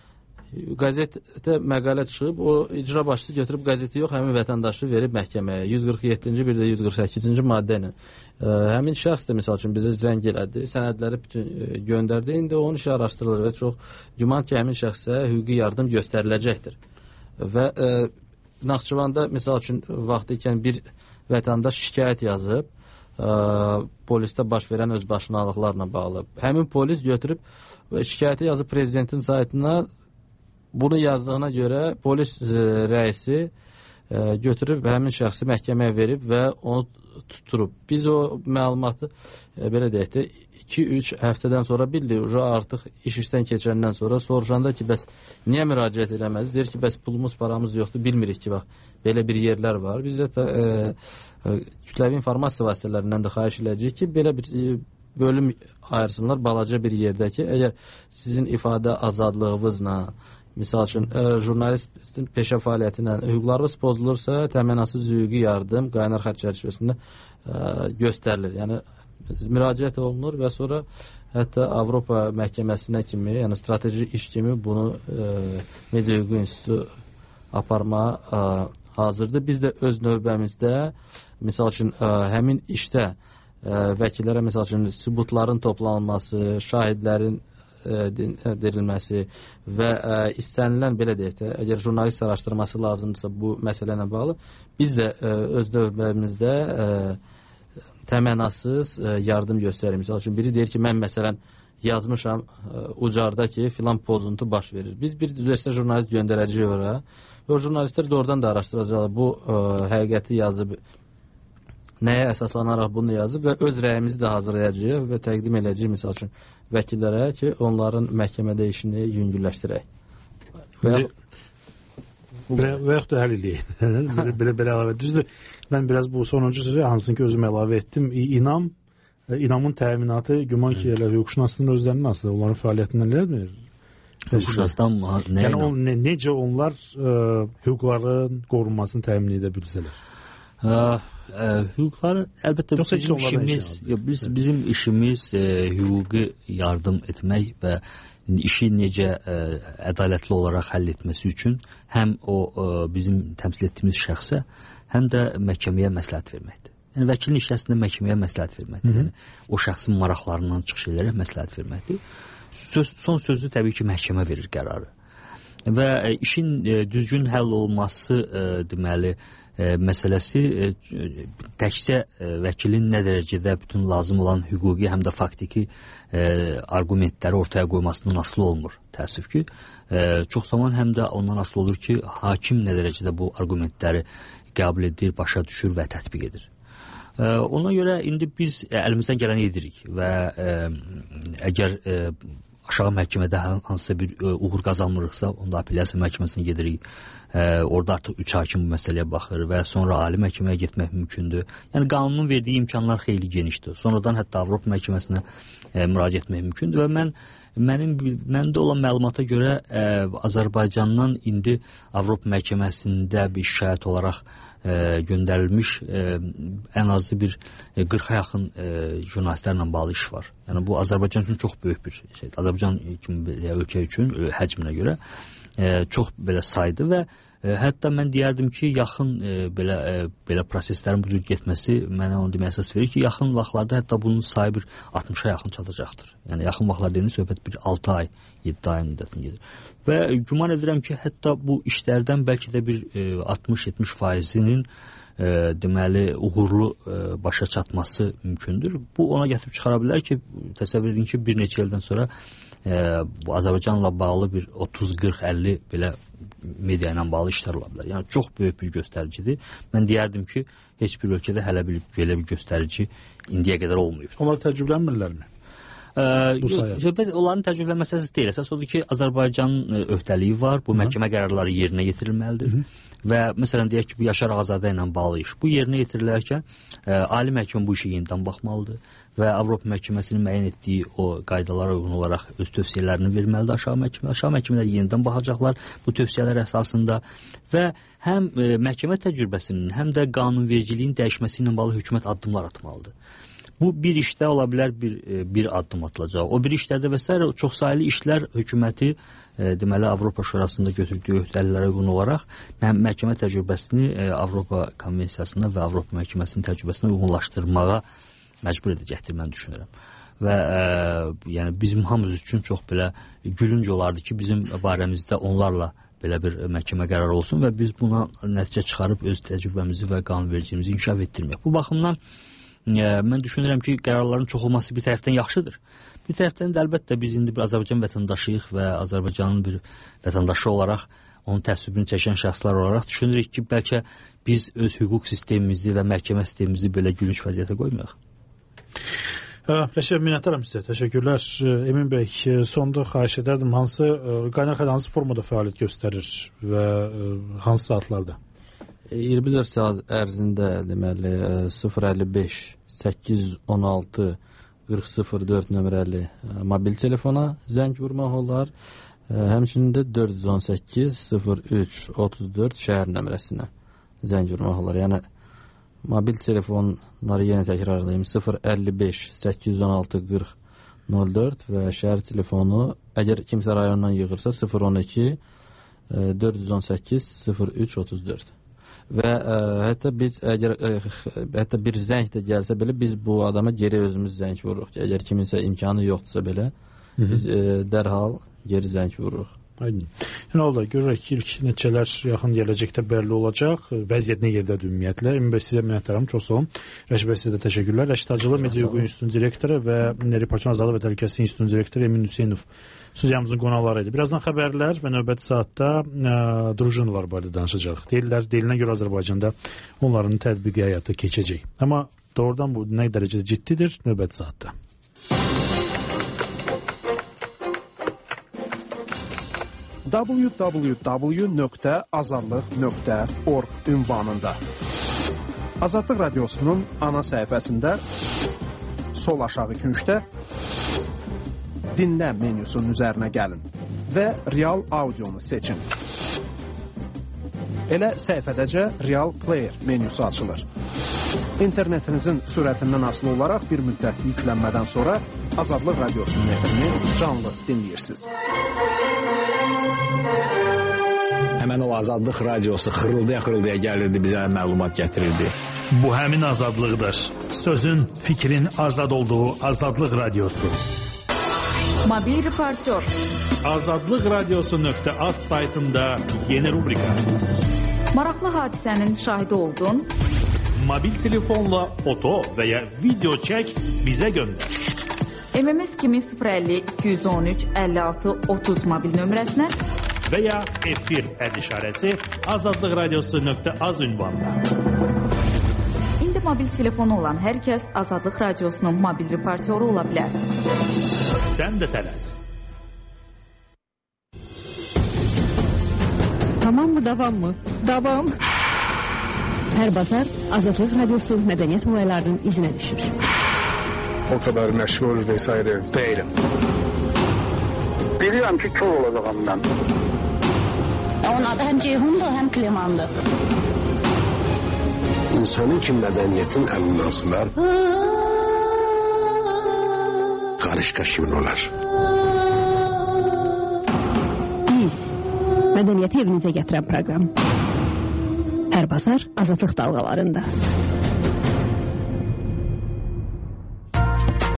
Qəzetdə məqalə çıxıb, o icra başçısı götürüb qəzeti yox, həmin vətəndaşı verib məhkəməyə. yüz qırx yeddinci bir də yüz qırx səkkizinci maddə ilə. Ə, həmin şəxs də misal üçün bizə zəng elədi, sənədləri bütün ə, göndərdi. İndi onun işi araşdırılır və çox güman ki, həmin şəxsə hüquqi yardım göstəriləcəkdir. Və ə, Naxçıvanda misal üçün vaxtı ikən bir vətəndaş şikayət yazıb, ə, polisdə baş verən özbaşınalıqlarla bağlı. Həmin polis götürüb şikayəti yazıb prezidentin saytına. Bunu yazdığına görə polis ə, rəisi ə, götürüb həmin şəxsi məhkəməyə verib və onu tuturub. Biz o məlumatı ə, belə deyək də iki üç həftədən sonra bildik. Artıq iş işdən keçəndən sonra soruşanda ki, bəs niyə müraciət eləməz? Deyir ki, bəs pulumuz, paramız yoxdur, bilmirik ki, bax, belə bir yerlər var. Biz də ə, ə, kütləvi informasiya vasitələrindən də xahiş edəcəyik ki, belə bir ə, bölüm ayırsınlar balaca bir yerdə ki, əgər sizin ifadə azadlığınızla, misal üçün, ə, jurnalistin peşə fəaliyyəti ilə hüquqlarınız pozulursa, təmənnasız hüquqi yardım qaynar xətt çərçivəsində ə, göstərilir. Yəni, müraciət olunur və sonra hətta Avropa məhkəməsinə kimi, yəni strateji iş kimi bunu ə, Media Hüququ İnstitutu aparmağa ə, hazırdır. Biz də öz növbəmizdə, misal üçün, ə, həmin işdə ə, vəkillərə, misal üçün, sübutların toplanılması, şahidlərin verilməsi və ə, istənilən, belə deyək də, əgər jurnalist araşdırması lazımdırsa bu məsələ ilə bağlı, biz də ə, öz növbəmizdə ə, təmənnasız ə, yardım göstərir. Misal üçün, biri deyir ki, mən məsələn yazmışam ə, ucarda ki, filan pozuntu baş verir. Biz bir düzəstə jurnalist göndərəcəyik ora və o jurnalistlər doğrudan da araşdıracaqlar. Bu ə, həqiqəti yazıb, nəyə əsaslanaraq bunu yazıb və öz rəyimizi də hazırlayacağıq və təqdim edəcəyik, misal üçün, vəkillərə ki, onların məhkəmədə işini yüngülləşdirək. Və və yaxud da həll edək. Belə əlavə. Düzdür, mən biraz bu sonuncu sözü, hansını ki, özüm əlavə etdim. İnam, inamın təminatı, güman ki, elə hüquqşünaslığın özlərinin asıdır. Onların fəaliyyətindən nədir? Hüquqşünasdan nə yəni, on, ne, necə onlar ə, hüquqların qorunmasını təmin edə bilsələr? Ə, ə, hüquqları, əlbəttə, Yoxsa bizim işimiz, biz, bizim işimiz ə, hüquqi yardım etmək və işi necə ə, ədalətli olaraq həll etməsi üçün həm o ə, bizim təmsil etdiyimiz şəxsə, həm də məhkəməyə məsləhət verməkdir. Yəni, vəkilin iş əslində məhkəməyə məsləhət verməkdir. Yəni, o şəxsin maraqlarından çıxış edərək məsləhət verməkdir. Söz, son sözü təbii ki, məhkəmə verir qərarı. Və ə, işin ə, düzgün həll olması ə, deməli, ə, məsələsi ə, təkcə ə, vəkilin nə dərəcədə bütün lazım olan hüquqi həm də faktiki ə, argumentləri ortaya qoymasından asılı olmur, təəssüf ki. Ə, çox zaman həm də ondan asılı olur ki, hakim nə dərəcədə bu argumentləri qəbul edir, başa düşür və tətbiq edir. Ə, ona görə indi biz ə, əlimizdən gələni edirik və ə, əgər ə, aşağı məhkəmədə hansısa bir ə, uğur qazanmırıqsa, onda apellyasiya məhkəməsinə gedirik. orada artıq üç hakim bu məsələyə baxır və sonra ali məhkəməyə getmək mümkündür. Yəni qanunun verdiyi imkanlar xeyli genişdir. Sonradan hətta Avropa məhkəməsinə e, müraciət etmək mümkündür və mən mənim məndə olan məlumata görə e, Azərbaycandan indi Avropa məhkəməsində bir şikayət olaraq e, göndərilmiş e, ən azı bir e, qırxa yaxın e, jurnalistlərlə bağlı iş var. Yəni bu Azərbaycan üçün çox böyük bir şeydir. Azərbaycan kimi ölkə üçün həcminə görə e, çox belə saydı və e, hətta mən deyərdim ki, yaxın e, belə e, belə proseslərin bu cür getməsi mənə onu deməyə əsas verir ki, yaxın vaxtlarda hətta bunun sayı bir altmışa yaxın çatacaqdır. Yəni yaxın vaxtlar deyəndə söhbət bir altı ay, yeddi ay müddətində gedir. Və güman edirəm ki, hətta bu işlərdən bəlkə də bir e, altmış yetmiş faizinin e, deməli uğurlu e, başa çatması mümkündür. Bu ona gətirib çıxara bilər ki, təsəvvür edin ki, bir neçə ildən sonra e, bu Azərbaycanla bağlı bir otuz qırx əlli belə media ilə bağlı işlər ola bilər. Yəni çox böyük bir göstəricidir. Mən deyərdim ki, heç bir ölkədə hələ bir belə bir göstərici indiyə qədər olmayıb. Onlar təcrübələnmirlərmi? Bu söhbət onların təcrübələnmə məsələsi deyil. Əsas odur ki, Azərbaycanın öhdəliyi var. Bu məhkəmə qərarları yerinə yetirilməlidir. Hı -hı. Və məsələn deyək ki, bu Yaşar Ağazadə ilə bağlı iş. Bu yerinə yetirilərkən e, ali məhkəmə bu işə yenidən baxmalıdır və Avropa məhkəməsinin müəyyən etdiyi o qaydalara uyğun olaraq öz tövsiyələrini verməlidir aşağı məhkəmə. Aşağı məhkəmələr yenidən baxacaqlar bu tövsiyələr əsasında və həm e, məhkəmə təcrübəsinin, həm də qanunvericiliyin dəyişməsi ilə bağlı hökumət addımlar atmalıdır. Bu bir işdə ola bilər bir bir addım atılacaq. O bir işlərdə və s. çoxsaylı işlər hökuməti e, deməli Avropa Şurasında götürdüyü öhdəliklərə uyğun olaraq həm məhkəmə təcrübəsini e, Avropa Konvensiyasına və Avropa məhkəməsinin təcrübəsinə uyğunlaşdırmağa məcbur edəcəkdir mən düşünürəm. Və e, yəni bizim hamımız üçün çox belə gülünc olardı ki, bizim barəmizdə onlarla belə bir məhkəmə qərarı olsun və biz buna nəticə çıxarıb öz təcrübəmizi və qanunvericiliyimizi inkişaf etdirməyək. Bu baxımdan mən düşünürəm ki, qərarların çox olması bir tərəfdən yaxşıdır. Bir tərəfdən də əlbəttə biz indi bir Azərbaycan vətəndaşıyıq və Azərbaycanın bir vətəndaşı olaraq, onun təəssübünü çəkən şəxslər olaraq düşünürük ki, bəlkə biz öz hüquq sistemimizi və məhkəmə sistemimizi belə gülünç vəziyyətə qoymayaq. Rəşid, minnətdaram sizə. Təşəkkürlər. Emin bəy, sonda xahiş edərdim, hansı qaynar xətt hansı formada fəaliyyət göstərir və hansı saatlarda? iyirmi dörd saat ərzində deməli sıfır əlli beş səkkiz on altı qırx sıfır dörd nömrəli mobil telefona zəng vurmaq olar. Həmçinin də dörd yüz on səkkiz sıfır üç otuz dörd şəhər nömrəsinə zəng vurmaq olar. Yəni mobil telefonları yenə təkrarlayım, sıfır əlli beş səkkiz on altı qırx nol dörd və şəhər telefonu əgər kimsə rayondan yığırsa sıfır on iki dörd yüz on səkkiz sıfır üç otuz dörd. Və ə, hətta biz əgər ə, hətta bir zəng də gəlsə belə biz bu adama geri özümüz zəng vururuq ki, əgər kiminsə imkanı yoxdursa belə Hı -hı. biz ə, dərhal geri zəng vururuq. Aydın. Yəni oldu, görürək ki, ilk nəticələr yaxın gələcəkdə bəlli olacaq. Vəziyyət nə yerdədir ümumiyyətlə. Emin bəy, sizə minnətdaram, çox sağ olun. Rəşid bəy, sizə də təşəkkürlər. Rəşid Hacılı, Media Hüququ İnstitutunun direktoru və Reportçu Azadlıq və Təhlükəsizlik İnstitutunun direktoru Emin Hüseynov studiyamızın qonaqları idi. Birazdan xəbərlər və növbəti saatda Drujunovar barədə danışacaq. Deyirlər, deyilənə görə Azərbaycanda onların tətbiqi həyata keçəcək. Amma doğrudan bu nə dərəcədə ciddidir növbəti saatda. w w w nöqtə azadlıq nöqtə org ünvanında Azadlıq Radiosunun ana səhifəsində sol aşağı küncdə dinlə menyusunun üzərinə gəlin və real audionu seçin. Elə səhifədəcə Real Player menyusu açılır. İnternetinizin sürətindən asılı olaraq bir müddət yüklənmədən sonra Azadlıq Radiosunun efrini canlı dinləyirsiniz. Həmən o Azadlıq Radiosu xırıldaya-xırıldaya gəlirdi, bizə məlumat gətirirdi. Bu həmin azadlıqdır. Sözün, fikrin azad olduğu Azadlıq Radiosu. Mobil reportyor. azadlıq radiosu nöqtə az saytında yeni rubrika. Maraqlı hadisənin şahidi oldun. Mobil telefonla foto və ya video çək, bizə göndər. M M S kimi sıfır əlli iki yüz on üç əlli altı otuz mobil nömrəsinə və ya efir əd işarəsi azadlıq radiosu nöqtə az ünvanında. İndi mobil telefonu olan hər kəs Azadlıq Radiosunun mobil reportyoru ola bilər. Sən də tələs. Tamam mı, davam mı? Davam. Hər bazar Azadlıq Radiosu mədəniyyət olaylarının izinə düşür. O kadar məşhur vesaire değilim. Biliyorum ki kör olacağım ben. Onun adı həm Ceyhundur, həm Klemandır. İnsanın ki mədəniyyətin əlindən asılar, qarışqa kimin olar? Biz, mədəniyyəti evinizə gətirən proqram. Hər bazar Azadlıq dalğalarında.